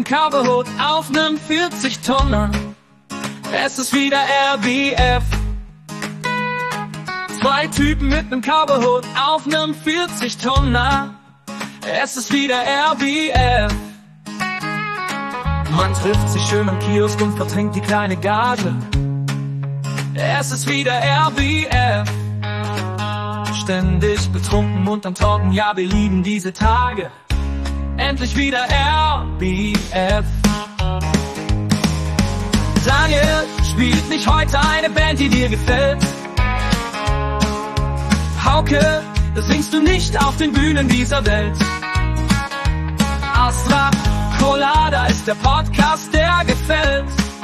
Carbohot auf nem 40-Tonner. Es ist wieder RBF. Zwei Typen mit nem Carbohot auf nem 40-Tonner. Es ist wieder RBF. Man trifft sich schön am Kiosk und vertrinkt die kleine Gage. Es ist wieder RBF. Ständig betrunken und am Talken, ja, wir lieben diese Tage. Endlich wieder RBF. Daniel spielt nicht heute eine Band, die dir gefällt. Hauke, das singst du nicht auf den Bühnen dieser Welt. Astra Colada ist der Podcast, der gefällt.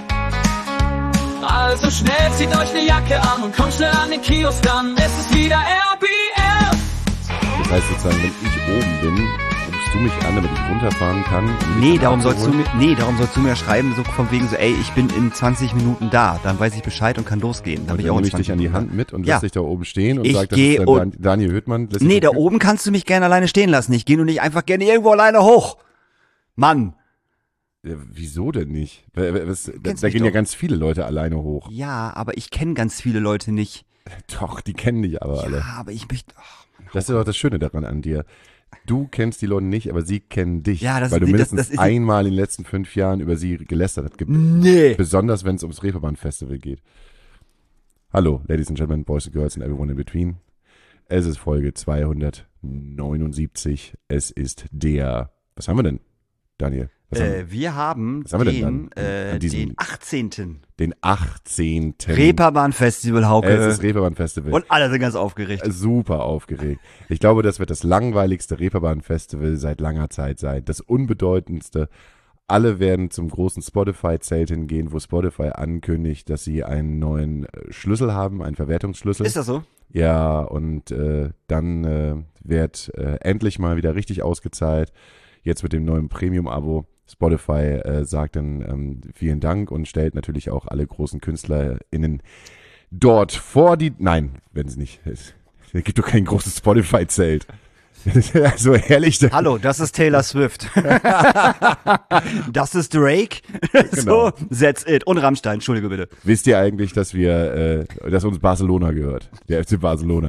Also schnell zieht euch ne Jacke an und kommt schnell an den Kiosk an. Es ist wieder RBF. Das heißt sozusagen, wenn ich oben bin, rufst du mich an, damit ich runterfahren kann? Nee, darum sollst du mir schreiben, so von wegen so, ey, ich bin in 20 Minuten da. Dann weiß ich Bescheid und kann losgehen. Dann nehme ich dich an die Hand mit und lass dich da oben stehen und sag, das ist dann Daniel Hüttmann. Nee, da oben kannst du mich gerne alleine stehen lassen. Ich gehe nur nicht einfach gerne irgendwo alleine hoch. Mann. Ja, wieso denn nicht? Da gehen ja ganz viele Leute alleine hoch. Ja, aber ich kenne ganz viele Leute nicht. Doch, die kennen dich aber alle. Ja, aber ich möchte... Das ist doch das Schöne daran an dir. Du kennst die Leute nicht, aber sie kennen dich. Ja, weil du mindestens einmal in den letzten 5 Jahren über sie gelästert hast. Nee. Besonders, wenn es ums Reeperbahn-Festival geht. Hallo, Ladies and Gentlemen, Boys and Girls and everyone in between. Es ist Folge 279. Es ist der... Was haben wir denn, Daniel? Wir haben den 18. Den 18. Reeperbahn-Festival, Hauke. Es ist Reeperbahn-Festival. Und alle sind ganz aufgeregt. Super aufgeregt. Ich glaube, das wird das langweiligste Reeperbahn-Festival seit langer Zeit sein. Das unbedeutendste. Alle werden zum großen Spotify-Zelt hingehen, wo Spotify ankündigt, dass sie einen neuen Schlüssel haben, einen Verwertungsschlüssel. Ist das so? Ja, und dann wird endlich mal wieder richtig ausgezahlt. Jetzt mit dem neuen Premium-Abo. Spotify sagt dann vielen Dank und stellt natürlich auch alle großen KünstlerInnen dort vor die... Nein, wenn es nicht... Es gibt doch kein großes Spotify-Zelt. So ehrlich. Hallo, das ist Taylor Swift. Das ist Drake. Genau. So, that's it. Und Rammstein, entschuldige bitte. Wisst ihr eigentlich, dass dass uns Barcelona gehört? Der FC Barcelona.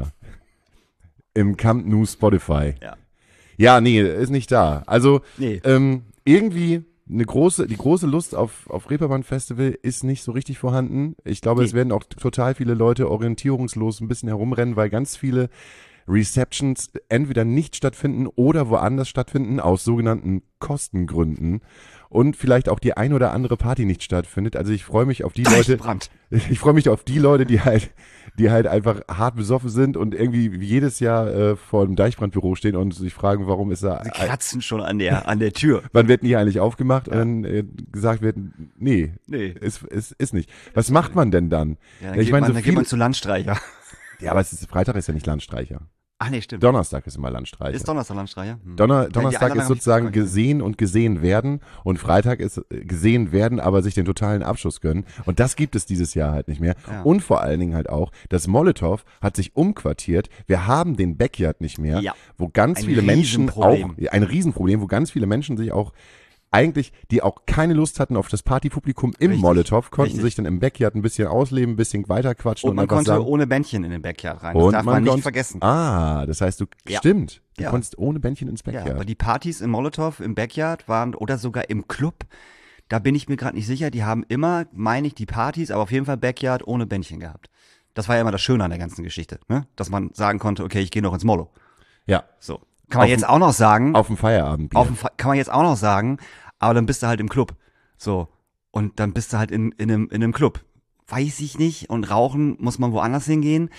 Im Camp Nou Spotify. Ja. Ja, nee, ist nicht da. Also, nee. Irgendwie die große Lust auf Reeperbahn-Festival ist nicht so richtig vorhanden. Ich glaube, es werden auch total viele Leute orientierungslos ein bisschen herumrennen, weil ganz viele Receptions entweder nicht stattfinden oder woanders stattfinden aus sogenannten Kostengründen und vielleicht auch die ein oder andere Party nicht stattfindet. Also ich freue mich auf die Leute. Ich freue mich auf die Leute, die halt einfach hart besoffen sind und irgendwie jedes Jahr vor dem Deichbrandbüro stehen und sich fragen, warum ist da... Sie kratzen schon an der Tür. Wann wird denn hier eigentlich aufgemacht? Ja. Und dann gesagt wird, nee. Ist nicht. Was macht man denn dann? Ja, dann geht man zu Landstreicher. Ja, aber Freitag ist ja nicht Landstreicher. Ach nee, stimmt. Donnerstag ist immer Landstreicher. Ist Donnerstag Landstreicher? Donnerstag ist sozusagen gesehen und gesehen werden und Freitag ist gesehen werden, aber sich den totalen Abschuss gönnen. Und das gibt es dieses Jahr halt nicht mehr. Ja. Und vor allen Dingen halt auch, das Molotow hat sich umquartiert. Wir haben den Backyard nicht mehr, wo ganz viele Menschen auch, ein Riesenproblem, wo ganz viele Menschen sich auch eigentlich, die auch keine Lust hatten auf das Partypublikum im Molotow, konnten sich dann im Backyard ein bisschen ausleben, ein bisschen weiterquatschen. Und man konnte ohne Bändchen in den Backyard rein. Das darf man nicht vergessen. Ah, das heißt, stimmt. Du konntest ohne Bändchen ins Backyard. Ja, aber die Partys im Molotow, im Backyard waren, oder sogar im Club, da bin ich mir gerade nicht sicher, die haben immer, meine ich, die Partys, aber auf jeden Fall Backyard ohne Bändchen gehabt. Das war ja immer das Schöne an der ganzen Geschichte, ne? Dass man sagen konnte, okay, ich gehe noch ins Molo. Ja. So. Kann man jetzt auch noch sagen. Auf dem Feierabend. Kann man jetzt auch noch sagen, aber dann bist du halt im Club. So. Und dann bist du halt in einem Club. Weiß ich nicht. Und rauchen muss man woanders hingehen.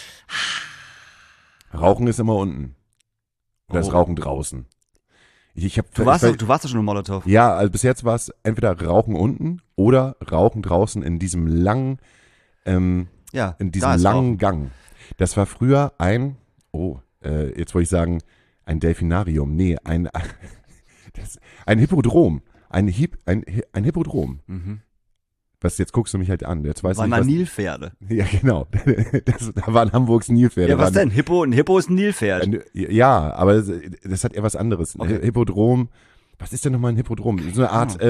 Rauchen ist immer unten. Das Rauchen draußen. Du warst doch schon im Molotow. Ja, also bis jetzt war es entweder Rauchen unten oder Rauchen draußen in diesem langen, Gang. Das war früher jetzt wollte ich sagen, ein Delfinarium. Nee, ein Hippodrom. Ein Hippodrom. Mhm. Jetzt guckst du mich halt an. Jetzt weiß waren da Nilpferde. Ja, genau. Da waren Hamburgs Nilpferde. Ja, was denn? Ein Hippo ist ein Nilpferd. Ja, aber das hat eher was anderes. Okay. Hippodrom, was ist denn nochmal ein Hippodrom? So eine Art,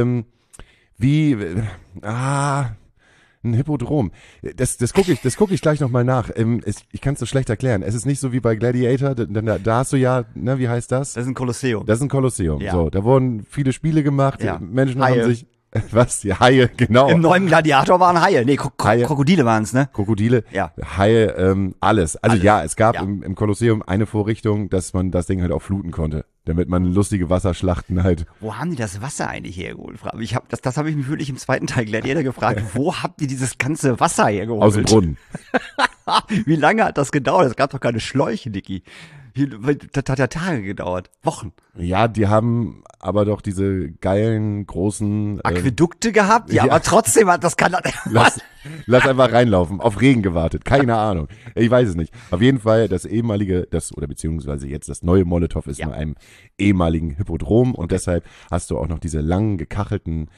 ein Hippodrom. Das gucke ich gleich nochmal nach. Ich kann es so schlecht erklären. Es ist nicht so wie bei Gladiator, da hast du ja, ne, wie heißt das? Das ist ein Kolosseum. Das ist ein Kolosseum. Ja. So, da wurden viele Spiele gemacht, Ja. Menschen Haie. haben sich, was, die Haie, genau. Im neuen Gladiator waren Haie. Nee, Haie. Krokodile waren's, ne? Krokodile, Ja. Haie, alles. Also Alles. ja, es gab Ja. im Kolosseum eine Vorrichtung, dass man das Ding halt auch fluten konnte, damit man lustige Wasserschlachten halt. Wo haben die das Wasser eigentlich hergeholt? Das habe ich mich wirklich im zweiten Teil Gladiator gefragt. Wo habt ihr dieses ganze Wasser hergeholt? Aus dem Brunnen. Wie lange hat das gedauert? Es gab doch keine Schläuche, Dicky. Das hat ja Tage gedauert. Wochen. Ja, die haben aber doch diese geilen, großen, Aquädukte gehabt? Ja, ja. aber trotzdem hat das kann. lass einfach reinlaufen, auf Regen gewartet, keine Ahnung. Ich weiß es nicht. Auf jeden Fall beziehungsweise jetzt das neue Molotow ist in einem ehemaligen Hippodrom und deshalb hast du auch noch diese langen, gekachelten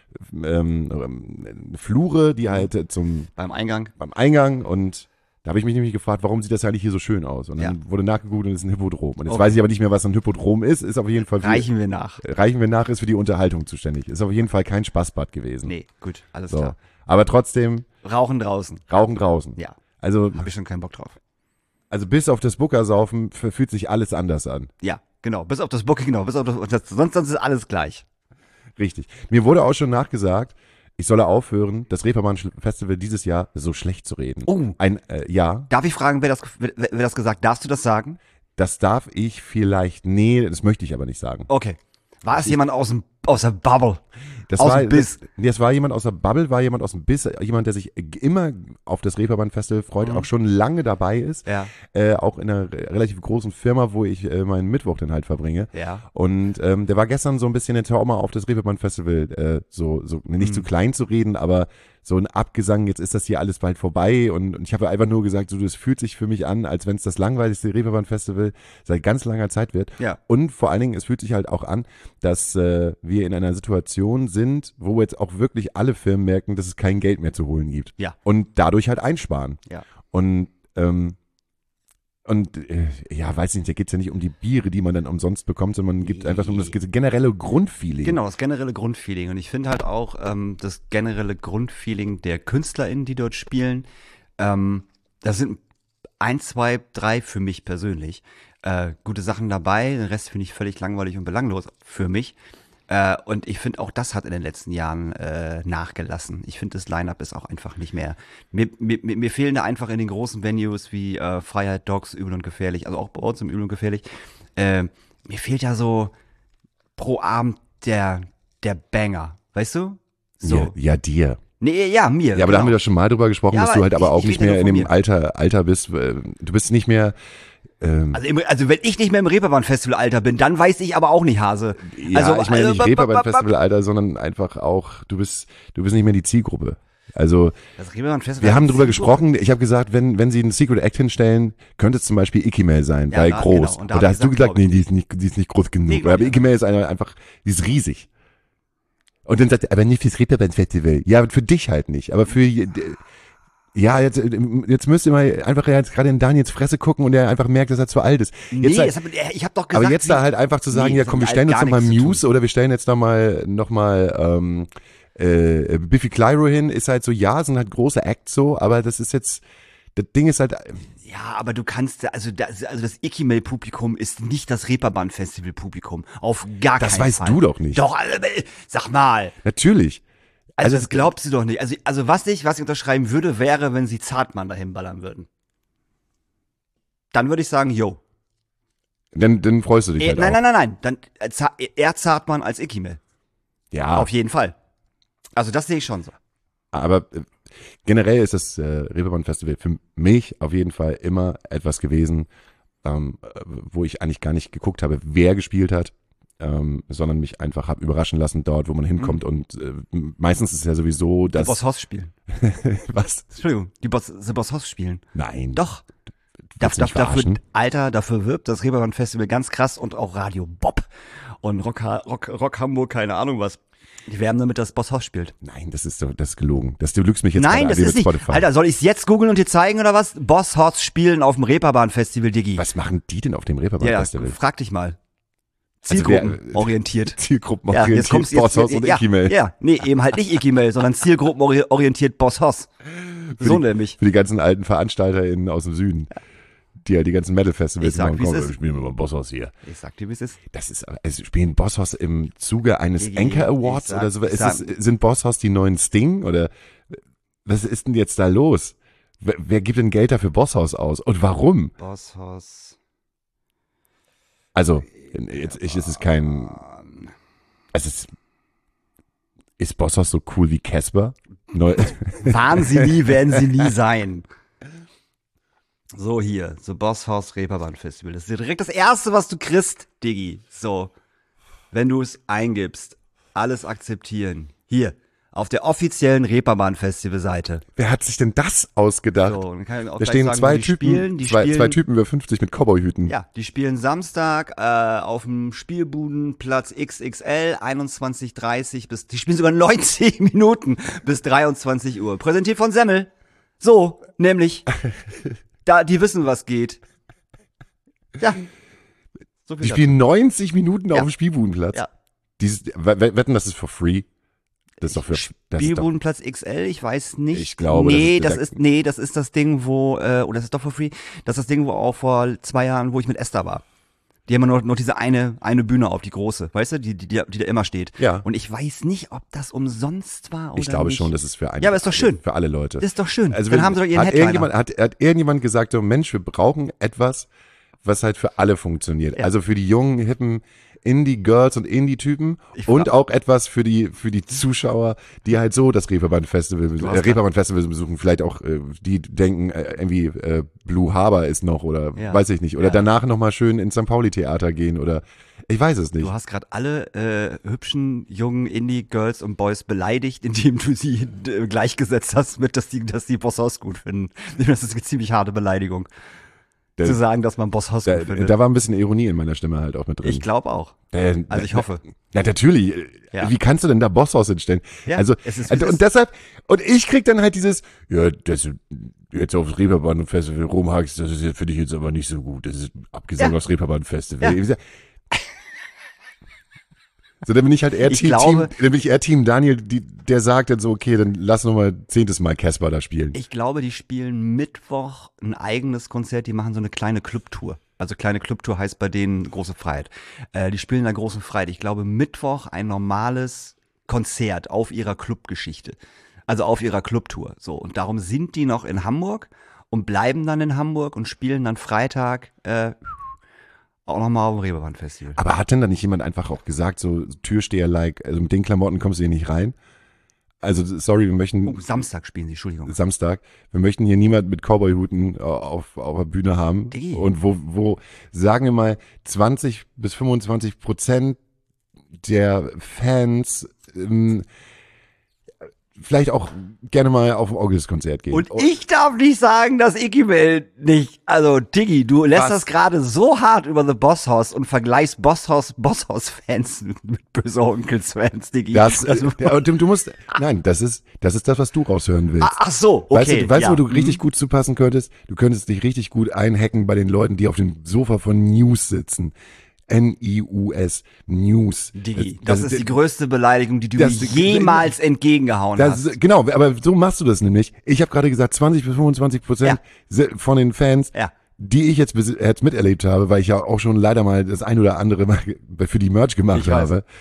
Flure, die halt Beim Eingang. beim Eingang und da habe ich mich nämlich gefragt, warum sieht das eigentlich hier so schön aus? Und dann wurde nachgegoogelt und es ist ein Hippodrom. Und jetzt weiß ich aber nicht mehr, was ein Hippodrom ist auf jeden Fall Reichen wir nach. ist für die Unterhaltung zuständig. Ist auf jeden Fall kein Spaßbad gewesen. Nee, gut, alles So. klar. Aber trotzdem, Rauchen draußen. Rauchen draußen. Ja, Also habe ich schon keinen Bock drauf. bis auf das Buckersaufen fühlt sich alles anders an. Ja, genau. Bis auf das Booking, genau. Sonst ist alles gleich. Richtig. Mir wurde auch schon nachgesagt, ich solle aufhören, das Reeperbahn Festival dieses Jahr so schlecht zu reden. Oh. Ja, Darf ich fragen, wer das gesagt? Darfst du das sagen? das darf ich vielleicht, nee, das möchte ich aber nicht sagen. Okay. War es jemand aus der Bubble? Das Aus war, dem Biss. Das war jemand aus der Bubble, war jemand aus dem Biss, jemand, der sich immer auf das Reeperbahn Festival freut, auch schon lange dabei ist. Ja. Auch in einer relativ großen Firma, wo ich meinen Mittwoch dann halt verbringe. Ja. Und der war gestern so ein bisschen der Trauma auf das Reeperbahn Festival, nicht zu klein zu reden, aber so ein Abgesang, jetzt ist das hier alles bald vorbei und ich habe einfach nur gesagt, so das fühlt sich für mich an, als wenn es das langweiligste Reeperbahn Festival seit ganz langer Zeit wird. Ja. Und vor allen Dingen, es fühlt sich halt auch an, dass wir in einer Situation sind, wo jetzt auch wirklich alle Firmen merken, dass es kein Geld mehr zu holen gibt. Ja. Und dadurch halt einsparen. Ja. Und weiß nicht, da geht's ja nicht um die Biere, die man dann umsonst bekommt, sondern man gibt einfach um das generelle Grundfeeling. Genau, das generelle Grundfeeling. Und ich finde halt auch das generelle Grundfeeling der KünstlerInnen, die dort spielen, das sind 1, 2, 3 für mich persönlich gute Sachen dabei. Den Rest finde ich völlig langweilig und belanglos für mich. Und ich finde, auch das hat in den letzten Jahren nachgelassen. Ich finde, das Line-Up ist auch einfach nicht mehr. Mir fehlen da einfach in den großen Venues wie Freiheit, Dogs, Übel und Gefährlich, also auch bei uns im Übel und Gefährlich, mir fehlt ja so pro Abend der Banger, weißt du? So. Ja, dir. Nee, ja, mir. Ja, aber da haben wir doch schon mal drüber gesprochen, Ja, dass aber du halt aber ich- auch ich nicht rede mehr in nur dem von Alter bist. Du bist nicht mehr. Also wenn ich nicht mehr im Reeperbahn-Festival-Alter bin, dann weiß ich aber auch nicht, Hase. Ja, also, ich meine nicht Reeperbahn-Festival-Alter, sondern einfach auch, du bist nicht mehr die Zielgruppe. Also, Das Reeperbahn-Festival. wir haben drüber gesprochen, ich habe gesagt, wenn sie einen Secret Act hinstellen, könnte es zum Beispiel Ikimel sein, Ja, bei da- groß. genau. Und Und da da, hab ich hast du gesagt, gesagt, nee, die ist nicht groß genug. Nee, glaub aber ich Ikimel ist einfach, die ist riesig. Und dann sagt er, aber nicht fürs Reeperbahn-Festival. Ja, für dich halt nicht, aber für, ja, jetzt müsst ihr mal einfach jetzt gerade in Daniels Fresse gucken und er einfach merkt, dass er zu alt ist. Nee, Jetzt halt, ich habe doch gesagt. aber jetzt da halt einfach zu sagen, Nee, ja das komm, wir hat stellen gar jetzt nochmal nichts zu Muse oder wir stellen jetzt nochmal Biffy Clyro hin, ist halt so, ja, sind halt große Acts so, aber das ist jetzt, das Ding ist halt, Ja, aber du kannst, also das Ikimel-Publikum ist nicht das Reeperbahn-Festival-Publikum. Auf gar keinen Das Fall. weißt du doch nicht. Doch, sag mal. natürlich. Also das glaubst du doch nicht. Also was ich unterschreiben würde, wäre, wenn sie Zartmann dahin ballern würden. Dann würde ich sagen, yo. Dann freust du dich halt auch. Nein. Dann eher Zartmann als Ikimel. Ja, Auf jeden Fall. Also das sehe ich schon so. aber generell ist das Reeperbahn Festival für mich auf jeden Fall immer etwas gewesen, wo ich eigentlich gar nicht geguckt habe, wer gespielt hat, sondern mich einfach habe überraschen lassen dort, wo man hinkommt und meistens ist es ja sowieso, Die dass Boss Hoss spielen. was? Entschuldigung, die Boss Hoss spielen. Nein. Doch. Willst du mich verarschen? Dafür wirbt das Reeperbahn Festival ganz krass und auch Radio Bob und Rock Hamburg, keine Ahnung was. Die werben damit, dass Boss Hoss spielt. Nein, das ist gelogen. Du lügst mich jetzt Nein, gerade das an, wie ist mit nicht. Spotify. Alter, soll ich's jetzt googeln und dir zeigen oder was? Boss Hoss spielen auf dem Reeperbahn Festival, Diggi. Was machen die denn auf dem Reeperbahn Ja, Festival? frag dich mal. Zielgruppenorientiert. Zielgruppenorientiert, jetzt kommst du Boss Hoss und Ikimel. Ja, nee, eben halt nicht Ikimel, sondern zielgruppenorientiert Boss Hoss. So nämlich. Für die ganzen alten VeranstalterInnen aus dem Süden, die ja die ganzen Metal-Festivals Ich sag, machen. wie's Komm, ist. wir spielen mal Boss Hoss hier. Ich sag dir, wie es ist. Das ist, also spielen Boss Hoss im Zuge eines Ich Anchor Awards sag- oder so? ich sag- Sind Boss Hoss die neuen Sting oder was ist denn jetzt da los? Wer gibt denn Geld dafür Boss Hoss aus und warum? Boss Hoss. Also, jetzt ist es kein, ist Boss Hoss so cool wie Casper? Waren sie nie, werden sie nie sein. So hier, so Boss Hoss Reeperbahn Festival. Das ist direkt das erste, was du kriegst, Diggi. So, wenn du es eingibst, alles akzeptieren. Hier, auf der offiziellen Reeperbahn Festival Seite. Wer hat sich denn das ausgedacht? So, dann kann ich auch Da gleich stehen sagen, zwei wo die Typen, spielen. Die zwei spielen, Typen über 50 mit Cowboyhüten. Ja, die spielen Samstag auf dem Spielbudenplatz XXL 21:30 bis, die spielen sogar 90 Minuten bis 23 Uhr. Präsentiert von Semmel. So, nämlich, da, die wissen, was geht. Ja. So viel Die dazu. spielen 90 Minuten auf Ja. dem Spielbudenplatz. Ja. Wetten, das ist for free? Das ist doch für, das ist doch, Spielbudenplatz XL, ich weiß nicht. Ich glaube, das ist das Ding, wo, oder das ist doch for free, das ist das Ding, wo auch vor 2 Jahren, wo ich mit Esther war. Die haben noch diese eine Bühne auf, die große, weißt du, die da immer steht. Ja. Und ich weiß nicht, ob das umsonst war oder ich glaube nicht. schon, das ist für Ja, aber ist doch schön. Für alle Leute. Das ist doch schön. Also Dann wenn- haben sie doch ihren hat Headliner. hat irgendjemand gesagt, so, Mensch, wir brauchen etwas, was halt für alle funktioniert. Ja. Also für die jungen, hippen Indie-Girls und Indie-Typen und auch etwas für die Zuschauer, die halt so das Reeperbahn-Festival besuchen. Vielleicht auch, die denken, irgendwie Blue Harbor ist noch oder Ja. weiß ich nicht. Oder Ja. danach nochmal schön ins St. Pauli-Theater gehen oder ich weiß es nicht. Du hast gerade alle hübschen jungen Indie-Girls und Boys beleidigt, indem du sie gleichgesetzt hast mit, dass die Boss Hoss gut finden. Das ist eine ziemlich harte Beleidigung. Zu sagen, dass man Boss Hoss gut findet. Da war ein bisschen Ironie in meiner Stimme halt auch mit drin. Ich glaube auch. Also ich hoffe. Ja, natürlich. Ja. Wie kannst du denn da Bosshaus hinstellen? Ja, also, es ist, wie es und ist. deshalb, und ich krieg dann halt dieses, ja, das jetzt aufs Reeperbahn Festival rumhakst, das ist, finde ich jetzt aber nicht so gut. Das ist abgesagt Ja. aufs Reeperbahn Festival. Ja. So, dann bin ich halt eher Ich glaube- dann bin ich eher Team Daniel, der sagt dann so, okay, dann lass noch mal 10. Mal Casper da spielen. Ich glaube, die spielen Mittwoch ein eigenes Konzert, die machen so eine kleine Clubtour. Also kleine Clubtour heißt bei denen große Freiheit. Die spielen in der großen Freiheit. Ich glaube, Mittwoch ein normales Konzert auf ihrer Clubgeschichte. Also auf ihrer Clubtour. So. Und darum sind die noch in Hamburg und bleiben dann in Hamburg und spielen dann Freitag auch nochmal auf dem Reeperbahn-Festival. Aber hat denn da nicht jemand einfach auch gesagt, so Türsteher-like, also mit den Klamotten kommst du hier nicht rein? Also, sorry, wir möchten Oh, Samstag spielen sie, Entschuldigung. Samstag, wir möchten hier niemand mit Cowboy-Huten auf der Bühne haben. Diggi. Und wo, sagen wir mal, 20-25% der Fans vielleicht auch gerne mal auf ein Orgelskonzert gehen. Und ich darf nicht sagen, dass Ikimel nicht, also Diggi, du lässt Was? das gerade so hart über The Boss Hoss und vergleichst Boss Hoss-Fans mit Böse Onkels-Fans, Diggi. das, ja, und du musst, nein, das ist das, was du raushören willst. Ach so, okay. Weißt du, ja. wo du richtig gut zupassen könntest? Du könntest dich richtig gut einhacken bei den Leuten, die auf dem Sofa von News sitzen. N-I-U-S, News. Diggi, das ist die größte Beleidigung, die du mir das- jemals entgegengehauen Das, hast. genau, aber so machst du das nämlich. Ich habe gerade gesagt, 20-25% von den Fans, Ja. die ich jetzt miterlebt habe, weil ich ja auch schon leider mal das ein oder andere mal für die Merch gemacht Ich weiß. habe.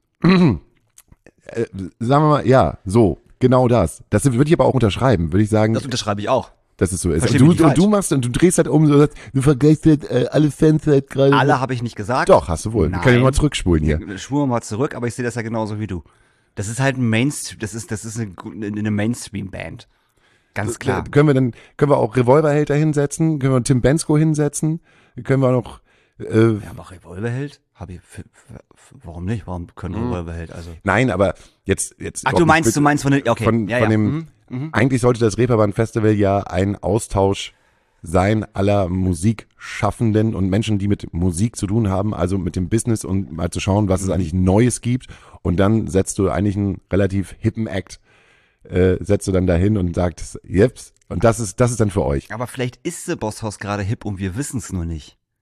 Sagen wir mal, ja, so, genau das. Das würde ich aber auch unterschreiben, würde ich sagen, Das unterschreibe ich auch. dass es so ist. Versteh Und mich nicht du falsch. machst und du drehst halt um, so, sagst, du vergleichst halt, alle Fans halt gerade. Alle habe ich nicht gesagt. Doch, hast du wohl. Nein. Kann ich mal zurückspulen hier. Schwur mal zurück, aber ich sehe das ja genauso wie du. Das ist halt ein Mainstream, das ist eine Mainstream-Band. Ganz klar. Können wir auch Revolverheld da hinsetzen? Können wir Tim Bensko hinsetzen? Können wir noch, Ja, aber Revolverheld? Warum nicht? Warum können Revolverheld? Also. nein, aber jetzt. Ach, du meinst von den, okay. Von dem, eigentlich sollte das Reeperbahn Festival ja ein Austausch sein aller Musikschaffenden und Menschen, die mit Musik zu tun haben, also mit dem Business und mal zu schauen, was es eigentlich Neues gibt. Und dann setzt du eigentlich einen relativ hippen Act, setzt du dann dahin und sagst, jeps, und das ist dann für euch. Aber vielleicht ist The Boss Hoss gerade hip und wir wissen es nur nicht.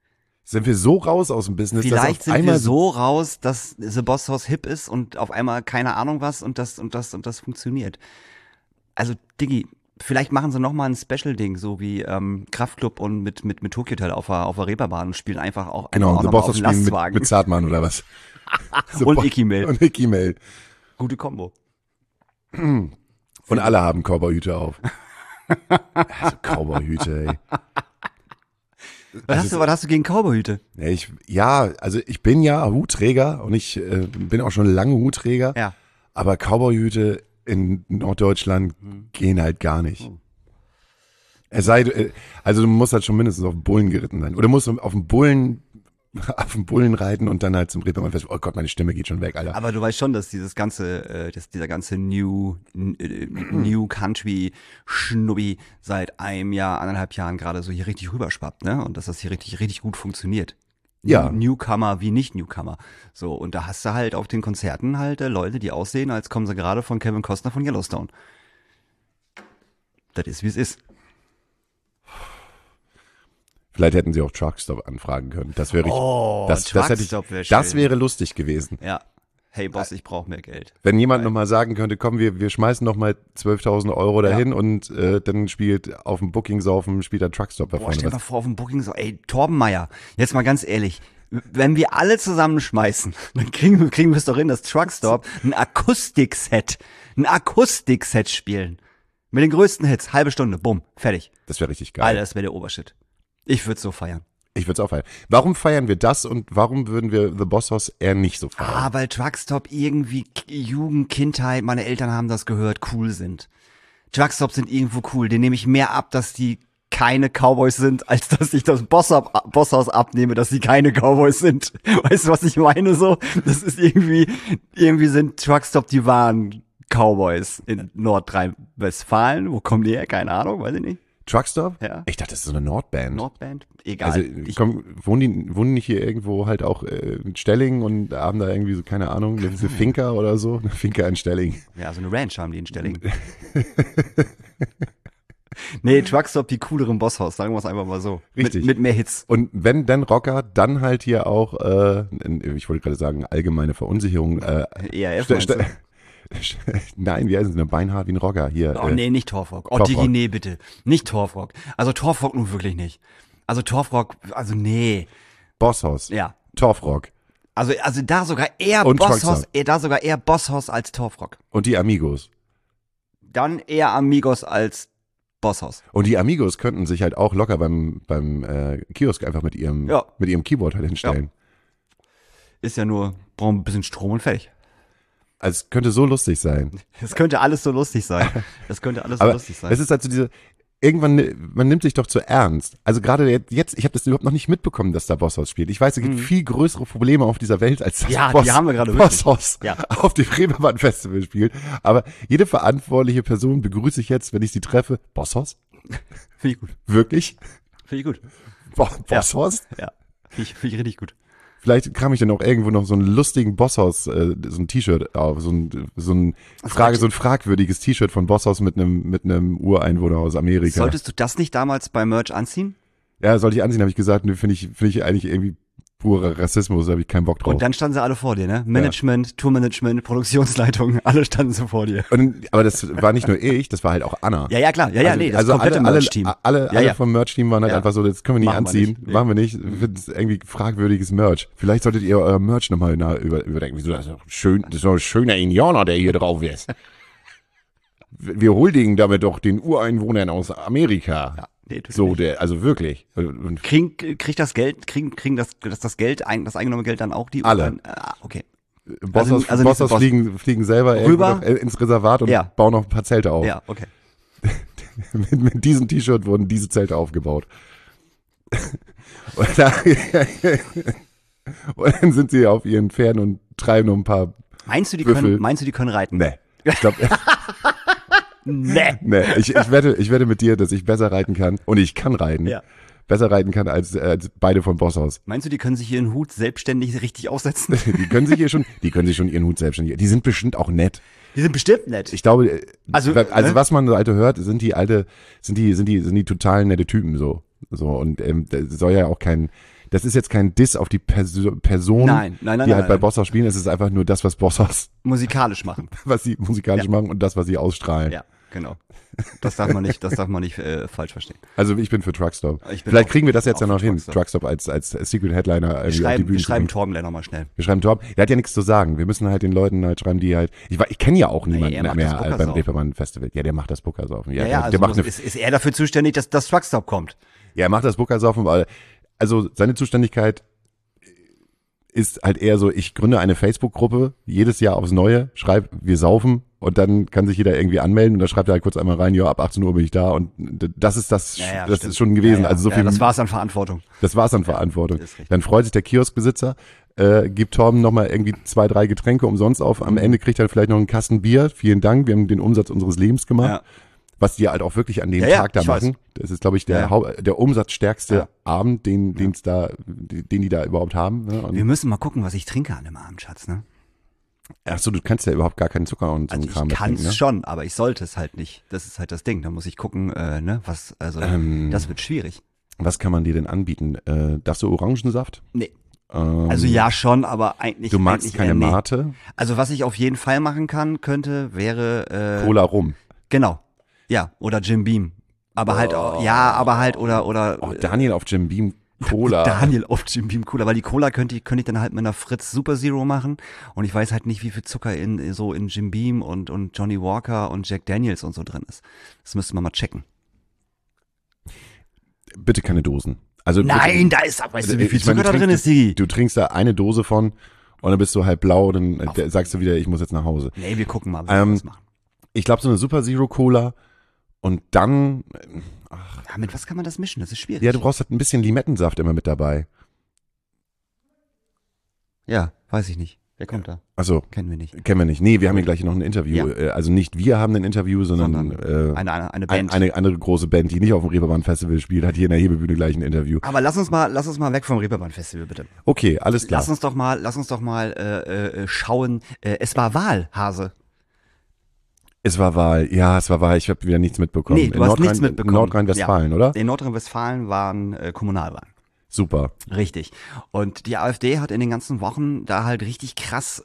Sind wir so raus aus dem Business, Vielleicht dass auf sind einmal wir so raus, dass The Boss House hip ist und auf einmal keine Ahnung was und das funktioniert. Also, Diggi, vielleicht machen sie nochmal ein Special-Ding, so wie Kraftklub und mit Tokyo Hotel auf der Reeperbahn und spielen einfach auch, genau, auch The noch mal Boss auf dem spielen Lastwagen. mit Zartmann oder was? Und Icky-Mail. Und Icky-Mail. Gute Kombo. Und alle haben Cowboyhüte auf. Also Cowboyhüte, ey. Was hast du gegen Cowboyhüte? Also ich bin ja Hutträger und ich bin auch schon lange Hutträger. Ja. Aber Cowboyhüte in Norddeutschland gehen halt gar nicht. Es sei, also du musst halt schon mindestens auf den Bullen geritten sein. Oder musst du auf den Bullen reiten und dann halt zum Reeperbahn fest. Oh Gott, meine Stimme geht schon weg, Alter. Aber du weißt schon, dass dieser ganze New Country Schnubbi seit einem Jahr, 1,5 Jahren gerade so hier richtig rüberschwappt, ne? Und dass das hier richtig gut funktioniert. Ja. Newcomer wie nicht Newcomer. So, und da hast du halt auf den Konzerten halt Leute, die aussehen, als kommen sie gerade von Kevin Costner von Yellowstone. Das ist, wie es ist. Vielleicht hätten sie auch Truckstop anfragen können. Das wäre Truckstop wäre schön. Das wäre lustig gewesen. Ja. Hey Boss, ich brauche mehr Geld. Wenn jemand nochmal sagen könnte, komm, wir schmeißen nochmal 12.000 Euro dahin und dann spielt auf dem Booking-Saufen, spielt der Truckstop da Boah, vorne. stell dir mal vor, auf dem Booking so, ey, Torbenmeier, jetzt mal ganz ehrlich, wenn wir alle zusammenschmeißen, dann kriegen wir es doch hin, dass Truckstop ein Akustikset spielen. Mit den größten Hits, halbe Stunde, bumm, fertig. Das wäre richtig geil. Alter, das wäre der Obershit. Ich würde so feiern. Ich würde es auch feiern. Warum feiern wir das und warum würden wir The Boss House eher nicht so feiern? Weil Truckstop irgendwie Jugend, Kindheit, meine Eltern haben das gehört, cool sind. Truckstop sind irgendwo cool. Den nehme ich mehr ab, dass die keine Cowboys sind, als dass ich das Bosshaus abnehme, dass sie keine Cowboys sind. Weißt du, was ich meine so? Das ist irgendwie sind Truckstop die wahren Cowboys in Nordrhein-Westfalen. Wo kommen die her? Keine Ahnung, weiß ich nicht. Truckstop? Ja. Ich dachte, das ist so eine Nordband. Nordband? Egal. Also wohnen die nicht hier irgendwo halt auch in Stelling und haben da irgendwie so, keine Ahnung, eine Finca oder so? Eine Finca in Stelling. Ja, so eine Ranch haben die in Stelling. Nee, Truckstop, die cooleren Bosshaus, sagen wir es einfach mal so. Richtig. Mit mehr Hits. Und wenn dann Rocker, dann halt hier auch, ich wollte gerade sagen, allgemeine Verunsicherung. ERF Nein, wie heißt es denn? Beinhard wie ein Rocker hier. Oh nee, nicht Torfrock. Oh Torfrock. Digi, nee, bitte. Nicht Torfrock. Also Torfrock nun wirklich nicht. Also Torfrock, also nee. Bosshaus. Ja. Torfrock. Also da sogar eher Und Bosshaus, Bosshaus als Torfrock. Und die Amigos. Dann eher Amigos als Bosshaus. Und die Amigos könnten sich halt auch locker beim Kiosk einfach mit ihrem Keyboard halt hinstellen. Ja. Ist ja nur, brauchen ein bisschen Strom und fertig. Also es könnte so lustig sein. Das könnte alles so lustig sein. Aber es ist halt so diese, irgendwann, man nimmt sich doch zu ernst. Also gerade jetzt, ich habe das überhaupt noch nicht mitbekommen, dass da Bosshaus spielt. Ich weiß, es gibt viel größere Probleme auf dieser Welt, als das die haben wir gerade wirklich. Bosshaus auf dem Reeperbahn Festival spielt. Aber jede verantwortliche Person begrüße ich jetzt, wenn ich sie treffe. Bosshaus? Finde ich gut. Wirklich? Finde ich gut. Bosshaus? Ja. Finde ich richtig gut. Vielleicht kam ich dann auch irgendwo noch so einen lustigen Bosshaus, so ein T-Shirt auf, so ein fragwürdiges T-Shirt von Bosshaus mit einem Ureinwohner aus Amerika. Solltest du das nicht damals bei Merch anziehen? Ja, sollte ich anziehen, habe ich gesagt, finde ich eigentlich irgendwie purer Rassismus, da habe ich keinen Bock drauf. Und dann standen sie alle vor dir, ne? Management, Tourmanagement, Produktionsleitung, alle standen so vor dir. Aber das war nicht nur ich, das war halt auch Anna. Ja, klar. Ja, nee, das komplette Merch-Team. Alle vom Merch-Team waren halt Ja. einfach so, das können wir nicht Machen wir anziehen. nicht. Machen wir nicht. Wir finden es irgendwie fragwürdiges Merch. Vielleicht solltet ihr euer Merch nochmal überdenken. Wieso, das ist doch ein schöner Indianer, der hier drauf ist. Wir huldigen damit doch den Ureinwohnern aus Amerika. Ja, nee, So, also wirklich. Und kriegt das Geld, kriegen das eingenommene Geld dann auch die Alle. Okay. Bosshaus also nicht so Boss- fliegen selber Rüber. irgendwo noch ins Reservat und Ja. bauen noch ein paar Zelte auf. Ja, okay. Mit diesem T-Shirt wurden diese Zelte aufgebaut. Und dann sind sie auf ihren Pferden und treiben noch ein paar. Meinst du, die Würfel. können reiten? Nee. Ich glaube, Nee. nee. Ich wette mit dir, dass ich besser reiten kann. Und ich kann reiten. Ja. Besser reiten kann als beide von Bosshaus. Meinst du, die können sich ihren Hut selbstständig richtig aufsetzen? Die können sich schon ihren Hut selbstständig. Die sind bestimmt auch nett. Die sind bestimmt nett. Ich glaube, Also, ne? was man so alte hört, sind die total nette Typen so. Und da soll ja auch das ist jetzt kein Diss auf die Person, Nein, die halt bei Bosshaus spielen. Es ist einfach nur das, was Bosshaus, musikalisch machen. was sie musikalisch machen und das, was sie ausstrahlen. Ja, genau. Das darf man nicht falsch verstehen. Also ich bin für Truckstop. Ich bin Vielleicht auch- kriegen wir das jetzt auch ja noch für hin, Truckstop. Truckstop als Secret Headliner Wir irgendwie auf die schreiben, Bühne wir zu schreiben bringen. Torben gleich nochmal schnell. Wir schreiben Torben. Der hat ja nichts zu sagen. Wir müssen halt den Leuten halt schreiben, die halt, ich kenne ja auch niemanden er macht das mehr beim Bookersaufen. Reeperbahn Festival. Ja, der macht das Bookersaufen. Ja, Ja, der also macht eine, ist er dafür zuständig, dass das Truckstop kommt. ja, er macht das Bookersaufen, weil, also seine Zuständigkeit ist halt eher so, ich gründe eine Facebook-Gruppe, jedes Jahr aufs Neue, schreibe, wir saufen und dann kann sich jeder irgendwie anmelden und da schreibt er halt kurz einmal rein, ja, ab 18 Uhr bin ich da und das ist das, das stimmt. ist schon gewesen. Ja, Also so viel, das war's an Verantwortung. das war's an Verantwortung. ist richtig. Dann freut sich der Kioskbesitzer, gibt Torben nochmal irgendwie 2, 3 Getränke umsonst auf. Am Ende kriegt er vielleicht noch einen Kasten Bier. Vielen Dank, wir haben den Umsatz unseres Lebens gemacht. Ja. Was die halt auch wirklich an dem Ja, ja, Tag da ich weiß. machen. Das ist, glaube ich, der, Ja. der umsatzstärkste Ja. Abend, den die da überhaupt haben. Ne? Und Wir müssen mal gucken, was ich trinke an dem Abend, Schatz, ne? achso, du kannst ja überhaupt gar keinen Zucker und so Also einen Kram ich mehr kann es trinken, ne? schon, aber ich sollte es halt nicht. Das ist halt das Ding. Da muss ich gucken, ne, das wird schwierig. Was kann man dir denn anbieten? Darfst du Orangensaft? Nee. Also ja schon, aber eigentlich. Du magst eigentlich keine eher nee. Mate? Also was ich auf jeden Fall machen könnte, wäre Cola rum. genau. Ja, oder Jim Beam. Aber halt auch, ja, aber halt oder Oh, Daniel auf Jim Beam Cola. Daniel auf Jim Beam Cola, weil die Cola könnte ich dann halt mit einer Fritz Super Zero machen und ich weiß halt nicht, wie viel Zucker in Jim Beam und Johnny Walker und Jack Daniels und so drin ist. Das müsste man mal checken. Bitte keine Dosen. Also Nein, bitte, da ist, weißt du, wie viel ich meine, Zucker da drin ist, du Digi? Du trinkst da eine Dose von und dann bist du halb blau, dann sagst du wieder, ich muss jetzt nach Hause. Nee, wir gucken mal, wie wir das machen. Ich glaube, so eine Super Zero Cola und dann, Ja, mit was kann man das mischen? Das ist schwierig. ja, du brauchst halt ein bisschen Limettensaft immer mit dabei. Ja, weiß ich nicht. Wer kommt da? Also, Kennen wir nicht. kennen wir nicht. Nee, wir haben hier gleich noch ein Interview. Ja. Also nicht wir haben ein Interview, sondern Eine Band. eine andere große Band, die nicht auf dem Reeperbahn Festival spielt, hat hier in der Hebebühne gleich ein Interview. Aber lass uns mal weg vom Reeperbahn Festival, bitte. Okay, alles klar. Lass uns doch mal schauen. Es war Wahl, Hase. Es war Wahl. Ja, es war Wahl. Ich habe wieder nichts mitbekommen. Nee, du hast nichts mitbekommen. Nordrhein-Westfalen, Ja. oder? In Nordrhein-Westfalen waren Kommunalwahlen. Super. Richtig. Und die AfD hat in den ganzen Wochen da halt richtig krass,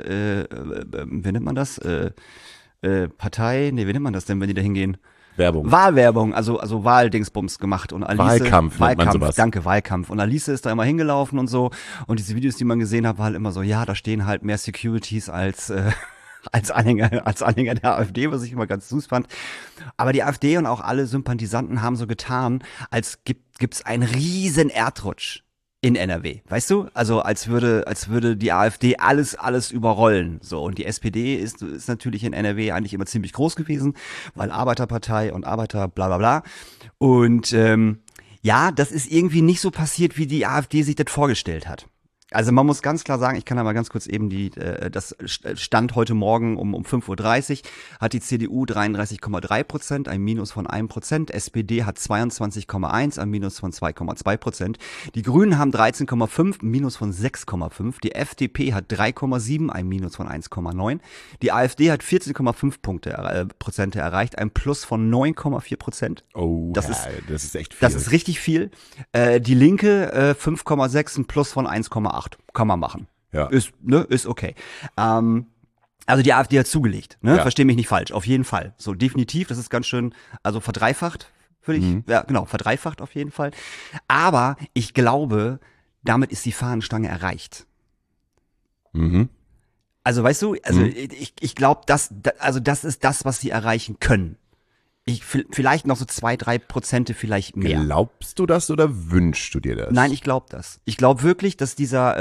wie nennt man das? Partei, nee, wie nennt man das denn, wenn die da hingehen? Werbung. Wahlwerbung, also Wahldingsbums gemacht und Alice, Wahlkampf nennt man sowas. Danke, Wahlkampf. Und Alice ist da immer hingelaufen und so. Und diese Videos, die man gesehen hat, war halt immer so, ja, da stehen halt mehr Securities als Anhänger der AfD, was ich immer ganz süß fand. Aber die AfD und auch alle Sympathisanten haben so getan, als gibt's einen riesen Erdrutsch in NRW. Weißt du? Also als würde die AfD alles überrollen. So. Und die SPD ist natürlich in NRW eigentlich immer ziemlich groß gewesen, weil Arbeiterpartei und Arbeiter bla bla bla. Und ja, das ist irgendwie nicht so passiert, wie die AfD sich das vorgestellt hat. Also man muss ganz klar sagen, ich kann da mal ganz kurz eben das Stand heute Morgen um 5:30 Uhr, hat die CDU 33,3%, ein Minus von 1%, SPD hat 22,1%, ein Minus von 2,2%, die Grünen haben 13,5%, ein Minus von 6,5%, die FDP hat 3,7%, ein Minus von 1,9%, die AfD hat 14,5% Prozent erreicht, ein Plus von 9,4%. Oh, Das ja, ist- das ist echt viel. Das ist richtig viel. Die Linke 5,6, ein Plus von 1,8. Kann man machen. Ja. Ist okay. Also die AfD hat zugelegt, ne? Ja. Versteh mich nicht falsch, auf jeden Fall. So definitiv, das ist ganz schön, also verdreifacht, würde ich, ja genau, verdreifacht auf jeden Fall. Aber ich glaube, damit ist die Fahnenstange erreicht. Mhm. Also weißt du, also ich glaube, das ist das, was sie erreichen können. Vielleicht noch so 2-3% vielleicht mehr. Glaubst du das oder wünschst du dir das? Nein, ich glaube das. Ich glaube wirklich, dass dieser,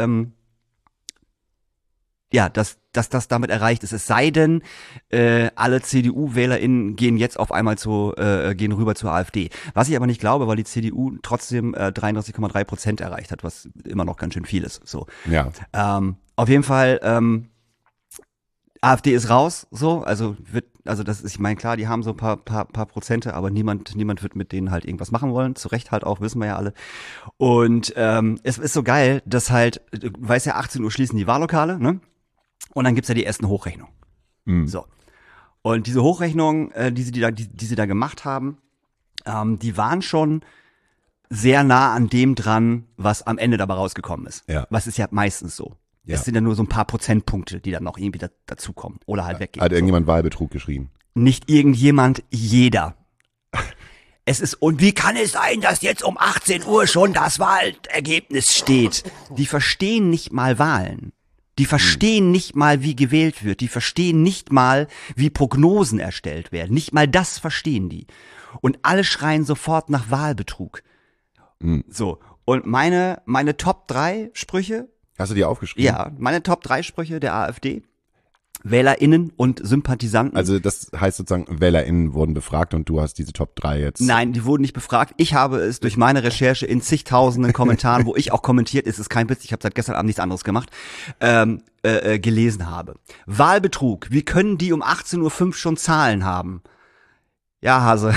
dass das damit erreicht ist. Es sei denn, alle CDU-WählerInnen gehen jetzt auf einmal gehen rüber zur AfD. Was ich aber nicht glaube, weil die CDU trotzdem 33,3% erreicht hat, was immer noch ganz schön viel ist. So. Ja. Auf jeden Fall, AfD ist raus, so, also das ist, ich meine, klar, die haben so ein paar Prozente, aber niemand wird mit denen halt irgendwas machen wollen, zu Recht halt auch, wissen wir ja alle. Und es ist so geil, dass halt, du weißt ja, 18 Uhr schließen die Wahllokale, ne? Und dann gibt's ja die ersten Hochrechnungen. So. Und diese Hochrechnungen, die sie da gemacht haben, die waren schon sehr nah an dem dran, was am Ende dabei rausgekommen ist. Ja. Was ist ja meistens so. Ja. Es sind ja nur so ein paar Prozentpunkte, die dann noch irgendwie dazukommen oder halt weggehen. Hat irgendjemand Wahlbetrug geschrien? Nicht irgendjemand, jeder. Und wie kann es sein, dass jetzt um 18 Uhr schon das Wahlergebnis steht? Die verstehen nicht mal Wahlen. Die verstehen nicht mal, wie gewählt wird. Die verstehen nicht mal, wie Prognosen erstellt werden. Nicht mal das verstehen die. Und alle schreien sofort nach Wahlbetrug. So. Und meine Top 3 Sprüche. Hast du die aufgeschrieben? Ja, meine Top 3 Sprüche der AfD. WählerInnen und Sympathisanten. Also das heißt sozusagen, WählerInnen wurden befragt und du hast diese Top 3 jetzt. Nein, die wurden nicht befragt. Ich habe es durch meine Recherche in zigtausenden Kommentaren, wo ich auch kommentiert, ist kein Witz, ich habe seit gestern Abend nichts anderes gemacht, gelesen habe. Wahlbetrug, wie können die um 18:05 Uhr schon Zahlen haben? Ja, Hase.